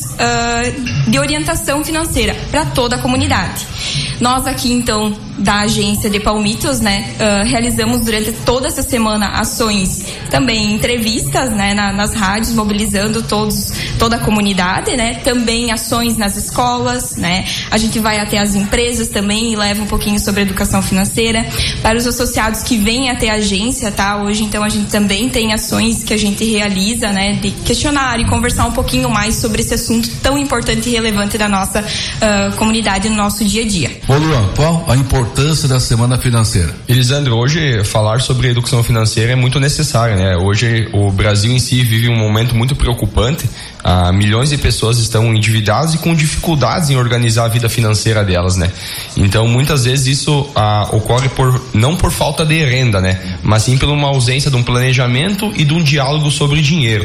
uh, de orientação financeira para toda a comunidade. Nós aqui, então, da agência de Palmitos, né, uh, realizamos durante toda essa semana ações, também entrevistas, né, na, nas rádios, mobilizando todos, toda a comunidade, né, também ações nas escolas, né, a gente vai até as empresas também e leva um pouquinho sobre educação financeira. Para os associados que vêm até a agência, tá, hoje, então, a gente também tem ações que a gente realiza, né, de questionar e conversar um pouquinho mais sobre esse assunto tão importante e relevante da nossa uh, comunidade no nosso dia a dia. Ô Luan, qual a importância da Semana Financeira? Elisandro, hoje falar sobre educação financeira é muito necessário, né? Hoje o Brasil em si vive um momento muito preocupante. Ah, milhões de pessoas estão endividadas e com dificuldades em organizar a vida financeira delas, né? Então muitas vezes isso ah, ocorre por, não por falta de renda, né? Mas sim por uma ausência de um planejamento e de um diálogo sobre dinheiro.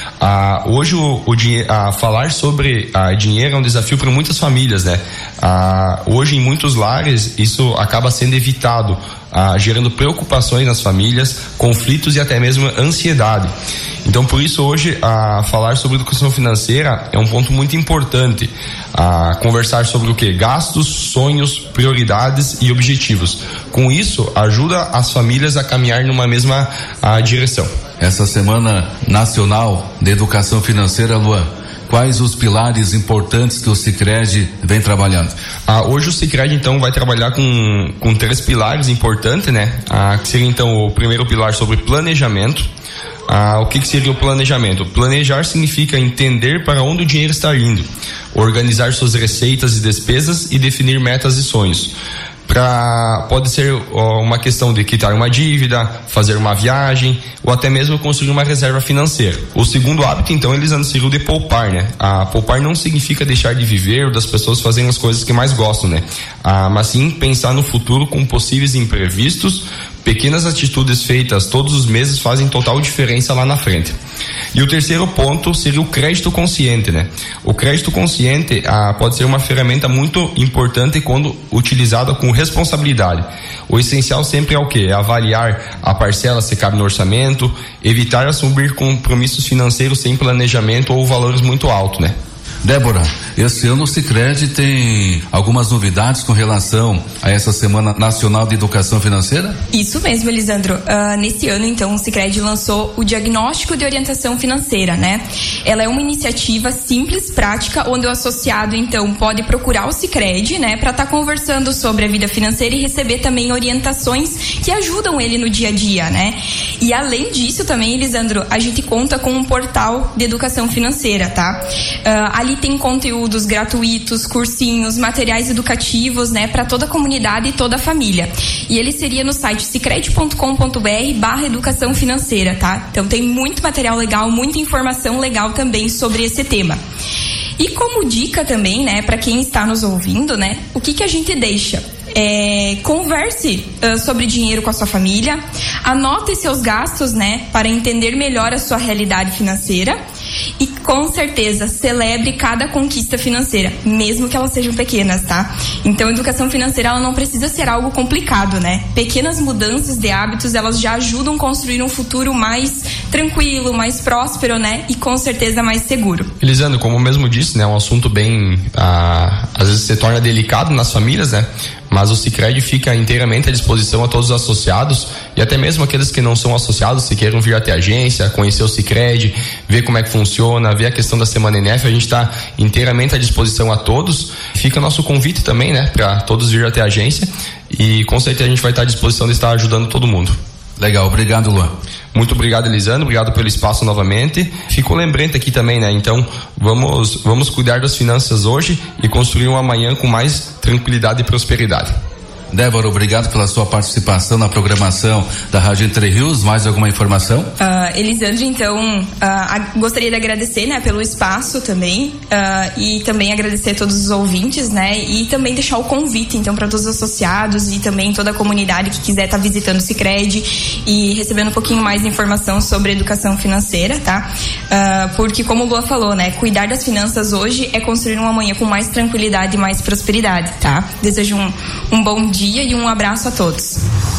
Ah, hoje o, o ah, falar sobre ah, dinheiro é um desafio para muitas famílias, né? Ah, hoje em muitos lares isso acaba sendo evitado, ah, gerando preocupações nas famílias, conflitos e até mesmo ansiedade. Então por isso hoje ah, falar sobre educação financeira é um ponto muito importante. Ah, conversar sobre o que? Gastos, sonhos, prioridades e objetivos. Com isso ajuda as famílias a caminhar numa mesma ah, direção. Essa Semana Nacional de Educação Financeira, Luan, quais os pilares importantes que o Sicredi vem trabalhando? Ah, hoje o Sicredi então vai trabalhar com, com três pilares importantes, né? Ah, que seria então o primeiro pilar sobre planejamento. Ah, o que, que seria o planejamento? Planejar significa entender para onde o dinheiro está indo, organizar suas receitas e despesas e definir metas e sonhos. Pra, pode ser ó, uma questão de quitar uma dívida, fazer uma viagem ou até mesmo construir uma reserva financeira. O segundo hábito, então, eles seria o de poupar, né? A poupar não significa deixar de viver ou das pessoas fazerem as coisas que mais gostam, né? Ah, mas sim pensar no futuro com possíveis imprevistos. Pequenas atitudes feitas todos os meses fazem total diferença lá na frente. E o terceiro ponto seria o crédito consciente, né? O crédito consciente ah, pode ser uma ferramenta muito importante quando utilizada com responsabilidade. O essencial sempre é o quê? É avaliar a parcela se cabe no orçamento, evitar assumir compromissos financeiros sem planejamento ou valores muito altos, né? Débora, esse ano o Sicredi tem algumas novidades com relação a essa Semana Nacional de Educação Financeira? Isso mesmo, Elisandro. Uh, nesse ano, então, o Sicredi lançou o Diagnóstico de Orientação Financeira, né? Ela é uma iniciativa simples, prática, onde o associado, então, pode procurar o Sicredi, né? Para estar tá conversando sobre a vida financeira e receber também orientações que ajudam ele no dia a dia, né? E além disso também, Elisandro, a gente conta com um portal de educação financeira, tá? Uh, ali tem conteúdos gratuitos, cursinhos, materiais educativos, né, para toda a comunidade e toda a família. E ele seria no site sicredi ponto com ponto br barra educação financeira, tá? Então tem muito material legal, muita informação legal também sobre esse tema. E como dica também, né, para quem está nos ouvindo, né, o que que a gente deixa? É, converse uh, sobre dinheiro com a sua família, anote seus gastos, né, para entender melhor a sua realidade financeira e com certeza celebre cada conquista financeira, mesmo que elas sejam pequenas, tá? Então, a educação financeira ela não precisa ser algo complicado, né? Pequenas mudanças de hábitos, elas já ajudam a construir um futuro mais tranquilo, mais próspero, né? E com certeza mais seguro. Elisandro, como eu mesmo disse, né, é um assunto bem, ah, às vezes se torna delicado nas famílias, né? Mas o Sicredi fica inteiramente à disposição a todos os associados e até mesmo aqueles que não são associados, se queiram vir até a agência, conhecer o Sicredi, ver como é que funciona, ver a questão da Semana E N E F, a gente está inteiramente à disposição a todos. Fica nosso convite também, né, para todos vir até a agência e com certeza a gente vai estar à disposição de estar ajudando todo mundo. Legal, obrigado, Luan. Muito obrigado, Elisandro, obrigado pelo espaço novamente. Ficou lembrete aqui também, né? Então, vamos, vamos cuidar das finanças hoje e construir um amanhã com mais tranquilidade e prosperidade. Débora, obrigado pela sua participação na programação da Rádio Entre Rios. Mais alguma informação? Uh, Elisandro, então, uh, a, gostaria de agradecer, né, pelo espaço também, uh, e também agradecer a todos os ouvintes, né, e também deixar o convite, então, para todos os associados e também toda a comunidade que quiser estar tá visitando o Sicredi e recebendo um pouquinho mais de informação sobre educação financeira, tá? Uh, porque, como o Lua falou, né, cuidar das finanças hoje é construir um amanhã com mais tranquilidade e mais prosperidade, tá? Desejo um, um bom dia e um abraço a todos.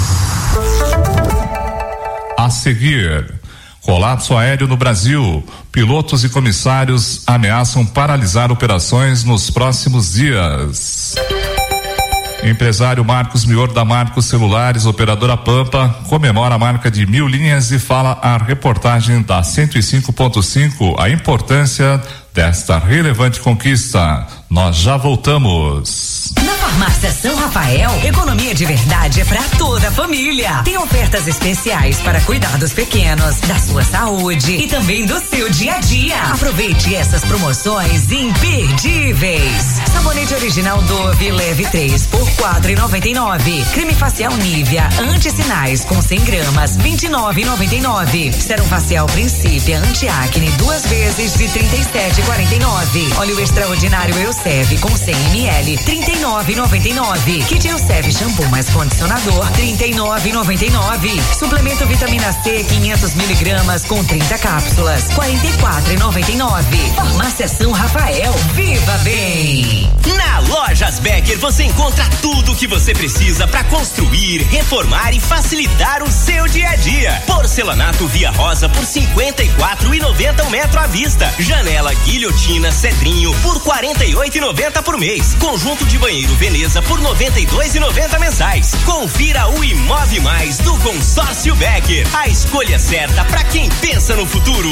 A seguir, colapso aéreo no Brasil. Pilotos e comissários ameaçam paralisar operações nos próximos dias. Empresário Marcos Mior da Marcos Celulares, operadora Pampa, comemora a marca de mil linhas e fala a reportagem da cento e cinco ponto cinco a importância desta relevante conquista. Nós já voltamos. Na Farmácia São Rafael, economia de verdade é para toda a família. Tem ofertas especiais para cuidar dos pequenos, da sua saúde e também do seu dia a dia. Aproveite essas promoções imperdíveis. Sabonete original Dove leve três por quatro e noventa e nove. Creme facial Nivea anti-sinais com cem gramas vinte e nove e noventa e nove. Sérum facial Princípio anti-acne duas vezes de trinta e sete e quarenta e nove. Óleo extraordinário Elseve com cem mililitros trinta e nove e noventa e nove. Kit Elseve shampoo mais condicionador trinta e nove e noventa e nove. Suplemento vitamina C quinhentos miligramas com trinta cápsulas quarenta e quatro e noventa e nove. Farmácia São Rafael, viva bem! Na Lojas Becker você encontra tudo o que você precisa para construir, reformar e facilitar o seu dia a dia. Porcelanato Via Rosa por cinquenta e quatro e noventa um metro à vista. Janela Guilhotina Cedrinho por quarenta e oito e noventa por mês. Conjunto de banheiro Veneza por noventa e dois e noventa mensais. Confira o Imove Mais do Consórcio Becker. A escolha certa para quem pensa no futuro.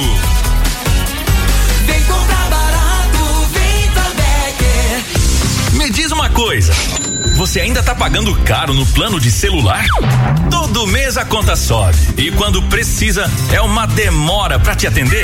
Vem comprar barato, vem pra Becker. Me diz uma coisa, você ainda tá pagando caro no plano de celular? Todo mês a conta sobe e quando precisa é uma demora pra te atender?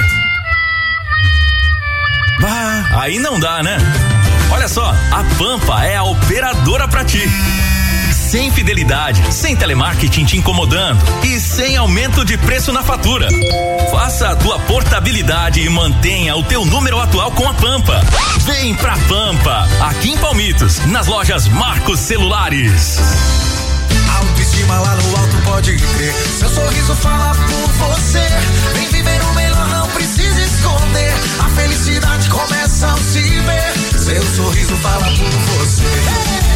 Bah, aí não dá, né? Olha só, a Pampa é a operadora pra ti. Sem fidelidade, sem telemarketing te incomodando e sem aumento de preço na fatura. Faça a tua portabilidade e mantenha o teu número atual com a Pampa. Vem pra Pampa, aqui em Palmitos, nas lojas Marcos Celulares. Autoestima lá no alto pode crer. Seu sorriso fala por você. Vem viver o melhor, não precisa esconder. A felicidade começa ao se ver. Seu sorriso fala por você. Hey!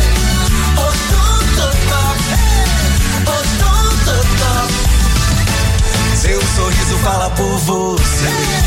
Seu sorriso fala por você.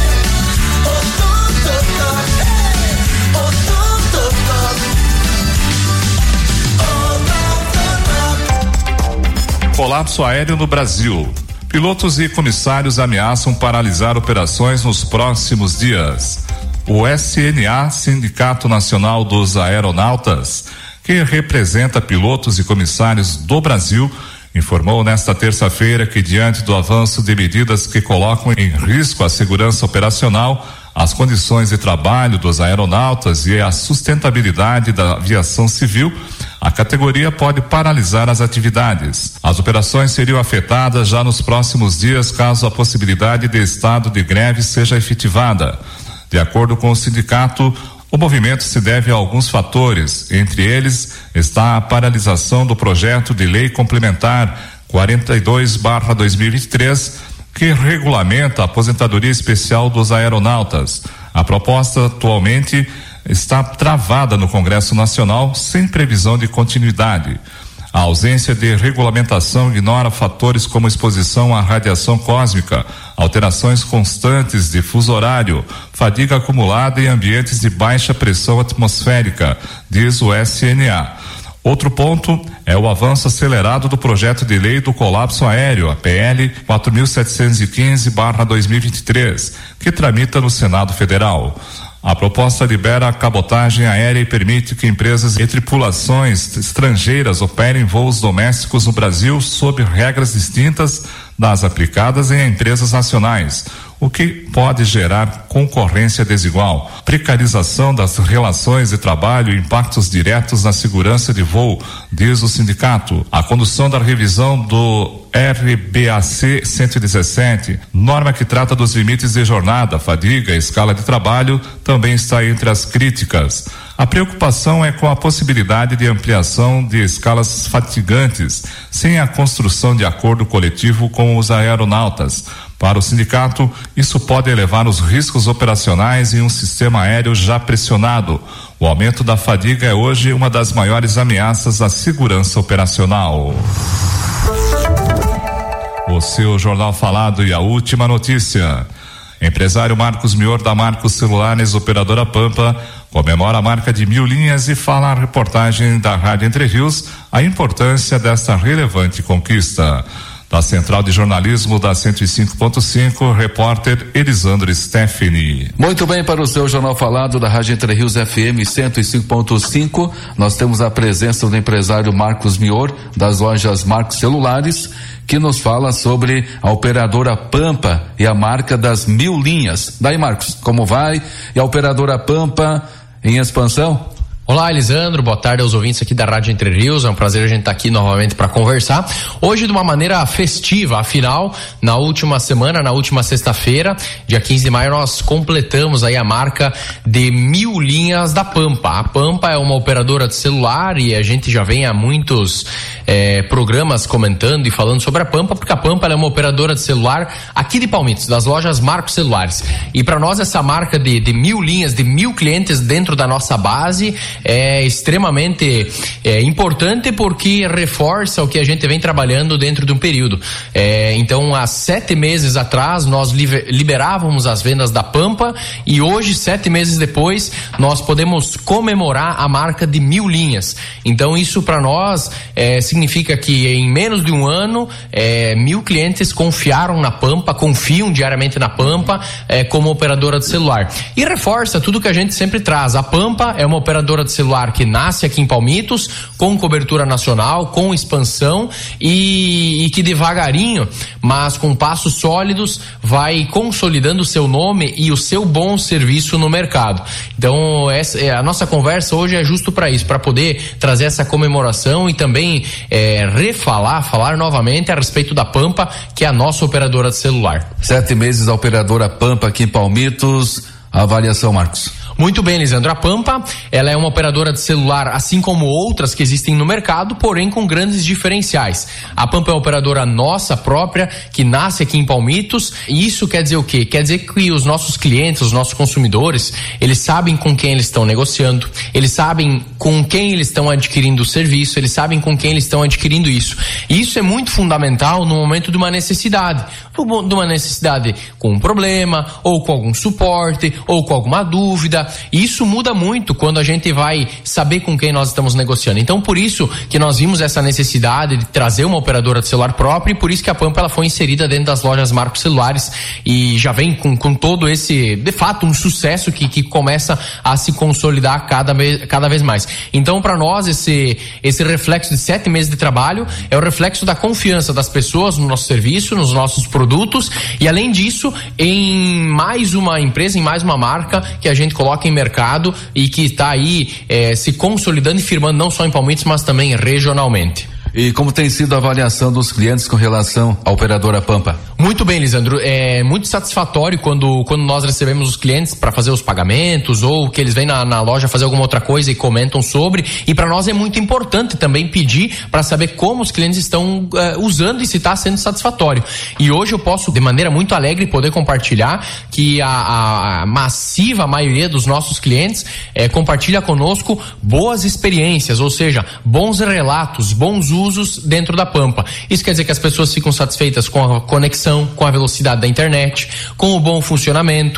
Colapso aéreo no Brasil. Pilotos e comissários ameaçam paralisar operações nos próximos dias. O S N A, Sindicato Nacional dos Aeronautas, que representa pilotos e comissários do Brasil, informou nesta terça-feira que, diante do avanço de medidas que colocam em risco a segurança operacional, as condições de trabalho dos aeronautas e a sustentabilidade da aviação civil, a categoria pode paralisar as atividades. As operações seriam afetadas já nos próximos dias caso a possibilidade de estado de greve seja efetivada. De acordo com o sindicato, o movimento se deve a alguns fatores, entre eles está a paralisação do projeto de lei complementar quarenta e dois barra dois mil e vinte e três, que regulamenta a aposentadoria especial dos aeronautas. A proposta atualmente está travada no Congresso Nacional sem previsão de continuidade. A ausência de regulamentação ignora fatores como exposição à radiação cósmica, alterações constantes de fuso horário, fadiga acumulada em ambientes de baixa pressão atmosférica, diz o S N A. Outro ponto é o avanço acelerado do projeto de lei do colapso aéreo, a P L quatro mil setecentos e quinze barra dois mil e vinte e três, que tramita no Senado Federal. A proposta libera a cabotagem aérea e permite que empresas e tripulações estrangeiras operem voos domésticos no Brasil sob regras distintas das aplicadas em empresas nacionais. o que pode gerar concorrência desigual, precarização das relações de trabalho e impactos diretos na segurança de voo, diz o sindicato. A condução da revisão do R B A C cento e dezessete, norma que trata dos limites de jornada, fadiga e escala de trabalho, também está entre as críticas. A preocupação é com a possibilidade de ampliação de escalas fatigantes, sem a construção de acordo coletivo com os aeronautas. Para o sindicato, isso pode elevar os riscos operacionais em um sistema aéreo já pressionado. O aumento da fadiga é hoje uma das maiores ameaças à segurança operacional. O seu Jornal Falado e a última notícia. Empresário Marcos Mior da Marcos Celulares, operadora Pampa, comemora a marca de mil linhas e fala na reportagem da Rádio Entre Rios a importância dessa relevante conquista. Da Central de Jornalismo da cento e cinco ponto cinco, repórter Elisandro Stephanie. Muito bem, para o seu Jornal Falado da Rádio Entre Rios F M cento e cinco ponto cinco, nós temos a presença do empresário Marcos Mior, das lojas Marcos Celulares, que nos fala sobre a operadora Pampa e a marca das mil linhas. Daí, Marcos, como vai? E a operadora Pampa em expansão? Olá, Elisandro, boa tarde aos ouvintes aqui da Rádio Entre Rios, é um prazer a gente estar aqui novamente para conversar, hoje de uma maneira festiva, afinal, na última semana, na última sexta-feira, dia quinze de maio, nós completamos aí a marca de mil linhas da Pampa. A Pampa é uma operadora de celular e a gente já vem há muitos eh, programas comentando e falando sobre a Pampa, porque a Pampa é uma operadora de celular aqui de Palmitos, das lojas Marcos Celulares, e para nós essa marca de, de mil linhas, de mil clientes dentro da nossa base é extremamente é, importante, porque reforça o que a gente vem trabalhando dentro de um período. É, então, há sete meses atrás, nós liberávamos as vendas da Pampa e hoje, sete meses depois, nós podemos comemorar a marca de mil linhas. Então, isso para nós é, significa que em menos de um ano, é, mil clientes confiaram na Pampa, confiam diariamente na Pampa é, como operadora de celular. E reforça tudo que a gente sempre traz. A Pampa é uma operadora de celular que nasce aqui em Palmitos, com cobertura nacional, com expansão e, e que devagarinho, mas com passos sólidos, vai consolidando o seu nome e o seu bom serviço no mercado. Então, essa, a nossa conversa hoje é justo para isso, para poder trazer essa comemoração e também é, refalar, falar novamente a respeito da Pampa, que é a nossa operadora de celular. Sete meses a operadora Pampa aqui em Palmitos. A avaliação, Marcos. Muito bem, Lisandro. A Pampa, ela é uma operadora de celular, assim como outras que existem no mercado, porém com grandes diferenciais. A Pampa é uma operadora nossa própria, que nasce aqui em Palmitos, e isso quer dizer o quê? Quer dizer que os nossos clientes, os nossos consumidores, eles sabem com quem eles estão negociando, eles sabem com quem eles estão adquirindo o serviço, eles sabem com quem eles estão adquirindo isso. E isso é muito fundamental no momento de uma necessidade, de uma necessidade com um problema, ou com algum suporte, ou com alguma dúvida. E isso muda muito quando a gente vai saber com quem nós estamos negociando. Então, por isso que nós vimos essa necessidade de trazer uma operadora de celular própria, e por isso que a Pampa ela foi inserida dentro das lojas Marcos Celulares e já vem com, com todo esse, de fato, um sucesso que, que começa a se consolidar cada vez, cada vez mais. Então, para nós, esse, esse reflexo de sete meses de trabalho é o reflexo da confiança das pessoas no nosso serviço, nos nossos produtos, e além disso, em mais uma empresa, em mais uma marca que a gente coloca em mercado e que está aí eh, se consolidando e firmando não só em Palmitos, mas também regionalmente. E como tem sido a avaliação dos clientes com relação à operadora Pampa? Muito bem, Lisandro. É muito satisfatório quando, quando nós recebemos os clientes para fazer os pagamentos ou que eles vêm na, na loja fazer alguma outra coisa e comentam sobre. E para nós é muito importante também pedir para saber como os clientes estão uh, usando e se está sendo satisfatório. E hoje eu posso, de maneira muito alegre, poder compartilhar que a, a massiva maioria dos nossos clientes eh, compartilha conosco boas experiências, ou seja, bons relatos, bons usos usos dentro da Pampa. Isso quer dizer que as pessoas ficam satisfeitas com a conexão, com a velocidade da internet, com o bom funcionamento,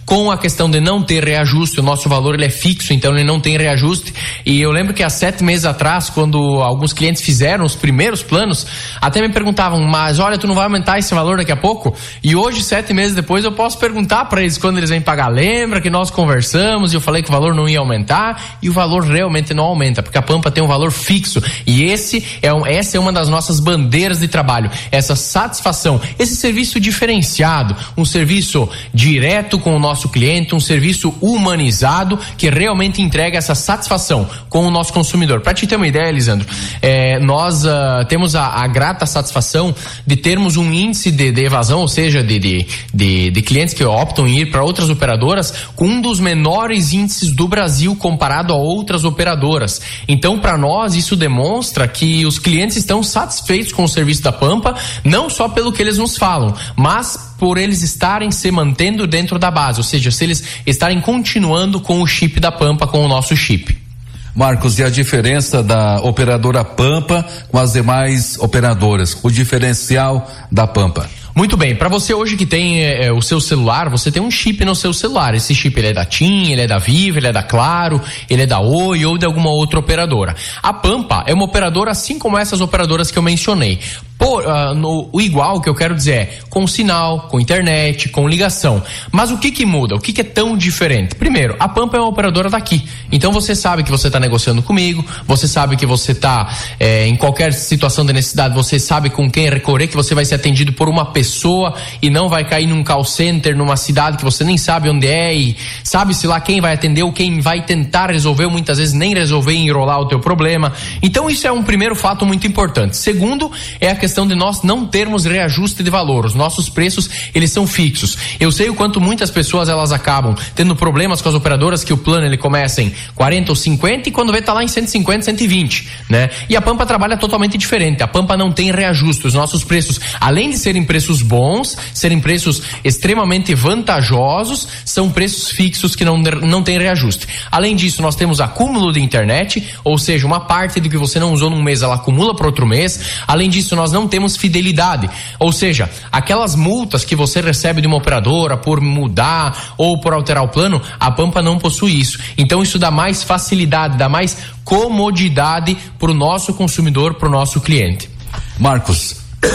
com a questão de não ter reajuste. O nosso valor ele é fixo, então ele não tem reajuste. E eu lembro que há sete meses atrás, quando alguns clientes fizeram os primeiros planos, até me perguntavam, mas olha, tu não vai aumentar esse valor daqui a pouco? E hoje, sete meses depois, eu posso perguntar para eles quando eles vêm pagar. Lembra que nós conversamos e eu falei que o valor não ia aumentar? E o valor realmente não aumenta, porque a Pampa tem um valor fixo. E esse é um, essa é uma das nossas bandeiras de trabalho, essa satisfação, esse serviço diferenciado, um serviço direto com o nosso cliente, um serviço humanizado que realmente entrega essa satisfação com o nosso consumidor. Para te ter uma ideia, Elisandro, é, nós uh, temos a, a grata satisfação de termos um índice de, de evasão, ou seja, de, de, de, de clientes que optam em ir para outras operadoras com um dos menores índices do Brasil comparado a outras operadoras. Então, para nós, isso demonstra que os clientes estão satisfeitos com o serviço da Pampa, não só pelo que eles nos falam, mas por eles estarem se mantendo dentro da base, ou seja, se eles estarem continuando com o chip da Pampa, com o nosso chip. Marcos, e a diferença da operadora Pampa com as demais operadoras? O diferencial da Pampa? Muito bem, para você hoje que tem é, o seu celular, você tem um chip no seu celular. Esse chip ele é da TIM, ele é da Vivo, ele é da Claro, ele é da Oi ou de alguma outra operadora. A Pampa é uma operadora assim como essas operadoras que eu mencionei. Por, uh, no, o igual que eu quero dizer é com sinal, com internet, com ligação. Mas o que que muda? O que que é tão diferente? Primeiro, a Pampa é uma operadora daqui. Então você sabe que você está negociando comigo, você sabe que você está é, em qualquer situação de necessidade, você sabe com quem recorrer, que você vai ser atendido por uma pessoa e não vai cair num call center, numa cidade que você nem sabe onde é e sabe-se lá quem vai atender ou quem vai tentar resolver, ou muitas vezes nem resolver e enrolar o teu problema. Então isso é um primeiro fato muito importante. Segundo, é a questão questão de nós não termos reajuste de valor. Os nossos preços, eles são fixos. Eu sei o quanto muitas pessoas elas acabam tendo problemas com as operadoras, que o plano ele começa em quarenta ou cinquenta e quando vê tá lá em cento e cinquenta, cento e vinte, né? E a Pampa trabalha totalmente diferente. A Pampa não tem reajuste. Os nossos preços, além de serem preços bons, serem preços extremamente vantajosos, são preços fixos que não, não tem reajuste. Além disso, nós temos acúmulo de internet, ou seja, uma parte do que você não usou num mês, ela acumula para outro mês. Além disso, nós não temos fidelidade, ou seja, aquelas multas que você recebe de uma operadora por mudar ou por alterar o plano, a Pampa não possui isso. Então isso dá mais facilidade, dá mais comodidade para o nosso consumidor, para o nosso cliente. Marcos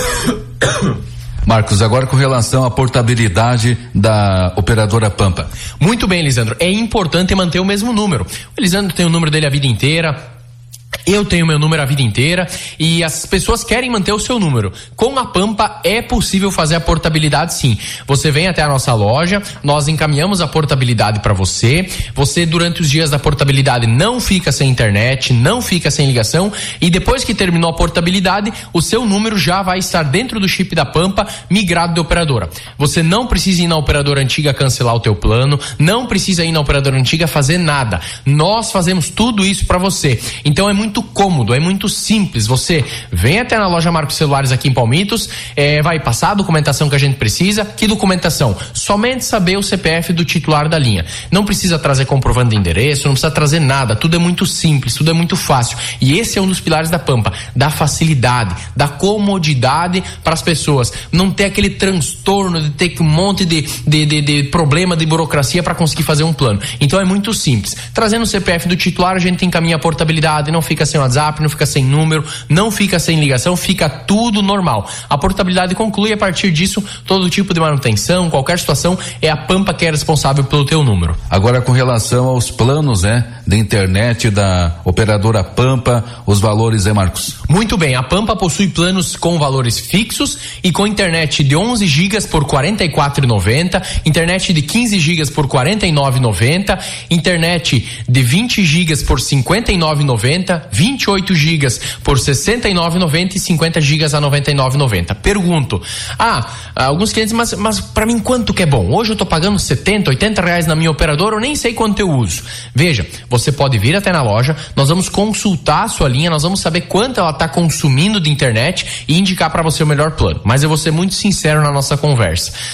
Marcos, agora com relação à portabilidade da operadora Pampa. Muito bem, Lisandro, é importante manter o mesmo número. O Lisandro tem o número dele a vida inteira, eu tenho meu número a vida inteira e as pessoas querem manter o seu número. Com a Pampa é possível fazer a portabilidade, sim. Você vem até a nossa loja, nós encaminhamos a portabilidade para você. Você, durante os dias da portabilidade, não fica sem internet, não fica sem ligação e depois que terminou a portabilidade, o seu número já vai estar dentro do chip da Pampa, migrado de operadora. Você não precisa ir na operadora antiga cancelar o teu plano, não precisa ir na operadora antiga fazer nada. Nós fazemos tudo isso para você. Então é muito cômodo, é muito simples. Você vem até na loja Marcos Celulares aqui em Palmitos, é, vai passar a documentação que a gente precisa. Que documentação? Somente saber o C P F do titular da linha. Não precisa trazer comprovante de endereço, não precisa trazer nada. Tudo é muito simples, tudo é muito fácil. E esse é um dos pilares da Pampa, da facilidade, da comodidade para as pessoas. Não ter aquele transtorno de ter um monte de, de, de, de problema de burocracia para conseguir fazer um plano. Então é muito simples. Trazendo o C P F do titular, a gente encaminha a portabilidade, não fica sem WhatsApp, não fica sem número, não fica sem ligação, fica tudo normal. A portabilidade conclui, a partir disso, todo tipo de manutenção, qualquer situação, é a Pampa que é responsável pelo teu número. Agora, com relação aos planos, né, da internet da operadora Pampa, os valores, é, Marcos? Muito bem, a Pampa possui planos com valores fixos e com internet de onze gigas por quarenta e quatro reais e noventa centavos, internet de quinze gigas por quarenta e nove reais e noventa centavos, internet de vinte gigas por cinquenta e nove reais e noventa centavos, vinte e oito gigas por sessenta e nove reais e noventa centavos e cinquenta gigas a noventa e nove reais e noventa centavos. Pergunto, ah, alguns clientes, mas, mas para mim quanto que é bom? Hoje eu tô pagando setenta, oitenta reais na minha operadora, eu nem sei quanto eu uso. Veja, você pode vir até na loja, nós vamos consultar a sua linha, nós vamos saber quanto ela tá consumindo de internet e indicar para você o melhor plano. Mas eu vou ser muito sincero na nossa conversa.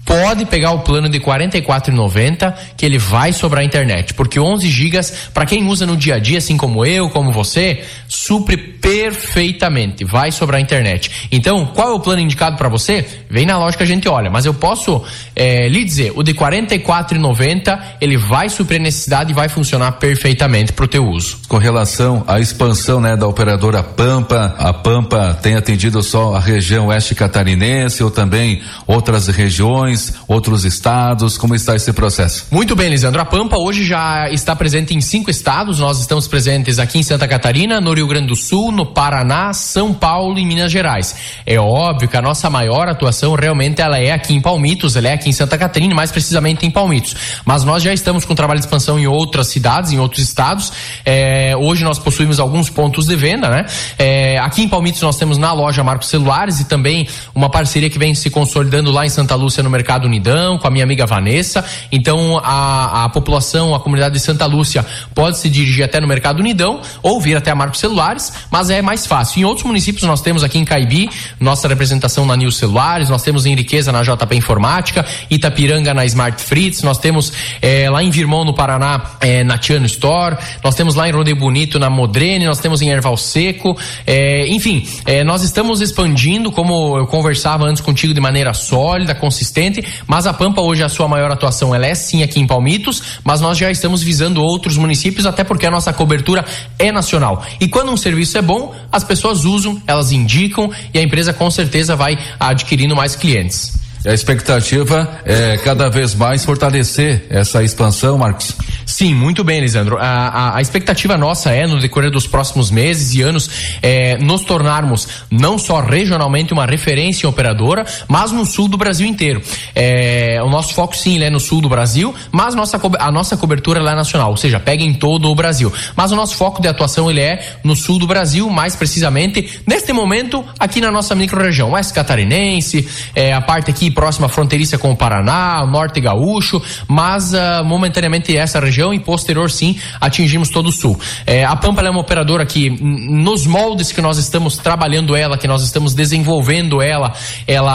pode pegar o plano de quarenta e quatro reais e noventa centavos, que ele vai sobrar internet, porque onze gigas, para quem usa no dia a dia, assim como eu, como você, supre perfeitamente, vai sobrar internet. Então, qual é o plano indicado para você? Vem na loja que a gente olha, mas eu posso é, lhe dizer, o de quarenta e quatro reais e noventa centavos, ele vai suprir a necessidade e vai funcionar perfeitamente para o teu uso. Com relação à expansão, né, da operadora Pampa, a Pampa tem atendido só a região oeste catarinense ou também outras regiões, outros estados? Como está esse processo? Muito bem, Lisandro. A Pampa hoje já está presente em cinco estados. Nós estamos presentes aqui em Santa Catarina, no Rio Grande do Sul, no Paraná, São Paulo e Minas Gerais. É óbvio que a nossa maior atuação realmente ela é aqui em Palmitos, ela é aqui em Santa Catarina, mais precisamente em Palmitos. Mas nós já estamos com trabalho de expansão em outras cidades, em outros estados. É, hoje nós possuímos alguns pontos de venda, né? É, aqui em Palmitos nós temos na loja Marcos Celulares e também uma parceria que vem se consolidando lá em Santa Lúcia no Mercado Unidão, com a minha amiga Vanessa. Então a, a população, a comunidade de Santa Lúcia pode se dirigir até no Mercado Unidão ou vir até a Marcos Celulares, mas é mais fácil. Em outros municípios nós temos aqui em Caibi, nossa representação na Nil Celulares, nós temos em Riqueza na J P Informática, Itapiranga na Smart Fritz, nós temos é, lá em Virmão no Paraná é, na Tiano Store, nós temos lá em Rodeio Bonito na Modrene, nós temos em Erval Seco, é, enfim, é, nós estamos expandindo, como eu conversava antes contigo, de maneira sólida, consistente, mas a Pampa hoje a sua maior atuação ela é sim aqui em Palmitos, mas nós já estamos visando outros municípios, até porque a nossa cobertura é nacional. E quando um serviço é bom, as pessoas usam, elas indicam e a empresa com certeza vai adquirindo mais clientes. A expectativa é cada vez mais fortalecer essa expansão, Marcos? Sim, muito bem, Lisandro. A, a, a expectativa nossa é, no decorrer dos próximos meses e anos, é, nos tornarmos não só regionalmente uma referência operadora, mas no sul do Brasil inteiro. É, o nosso foco, sim, é no sul do Brasil, mas nossa, a nossa cobertura lá é nacional, ou seja, pega em todo o Brasil. Mas o nosso foco de atuação ele é no sul do Brasil, mais precisamente, neste momento, aqui na nossa micro-região, oeste catarinense, é, a parte aqui próxima fronteiriça com o Paraná, o norte gaúcho, mas uh, momentaneamente essa região e posterior sim atingimos todo o sul. É, a Pampa é uma operadora que nos moldes que nós estamos trabalhando ela, que nós estamos desenvolvendo ela, ela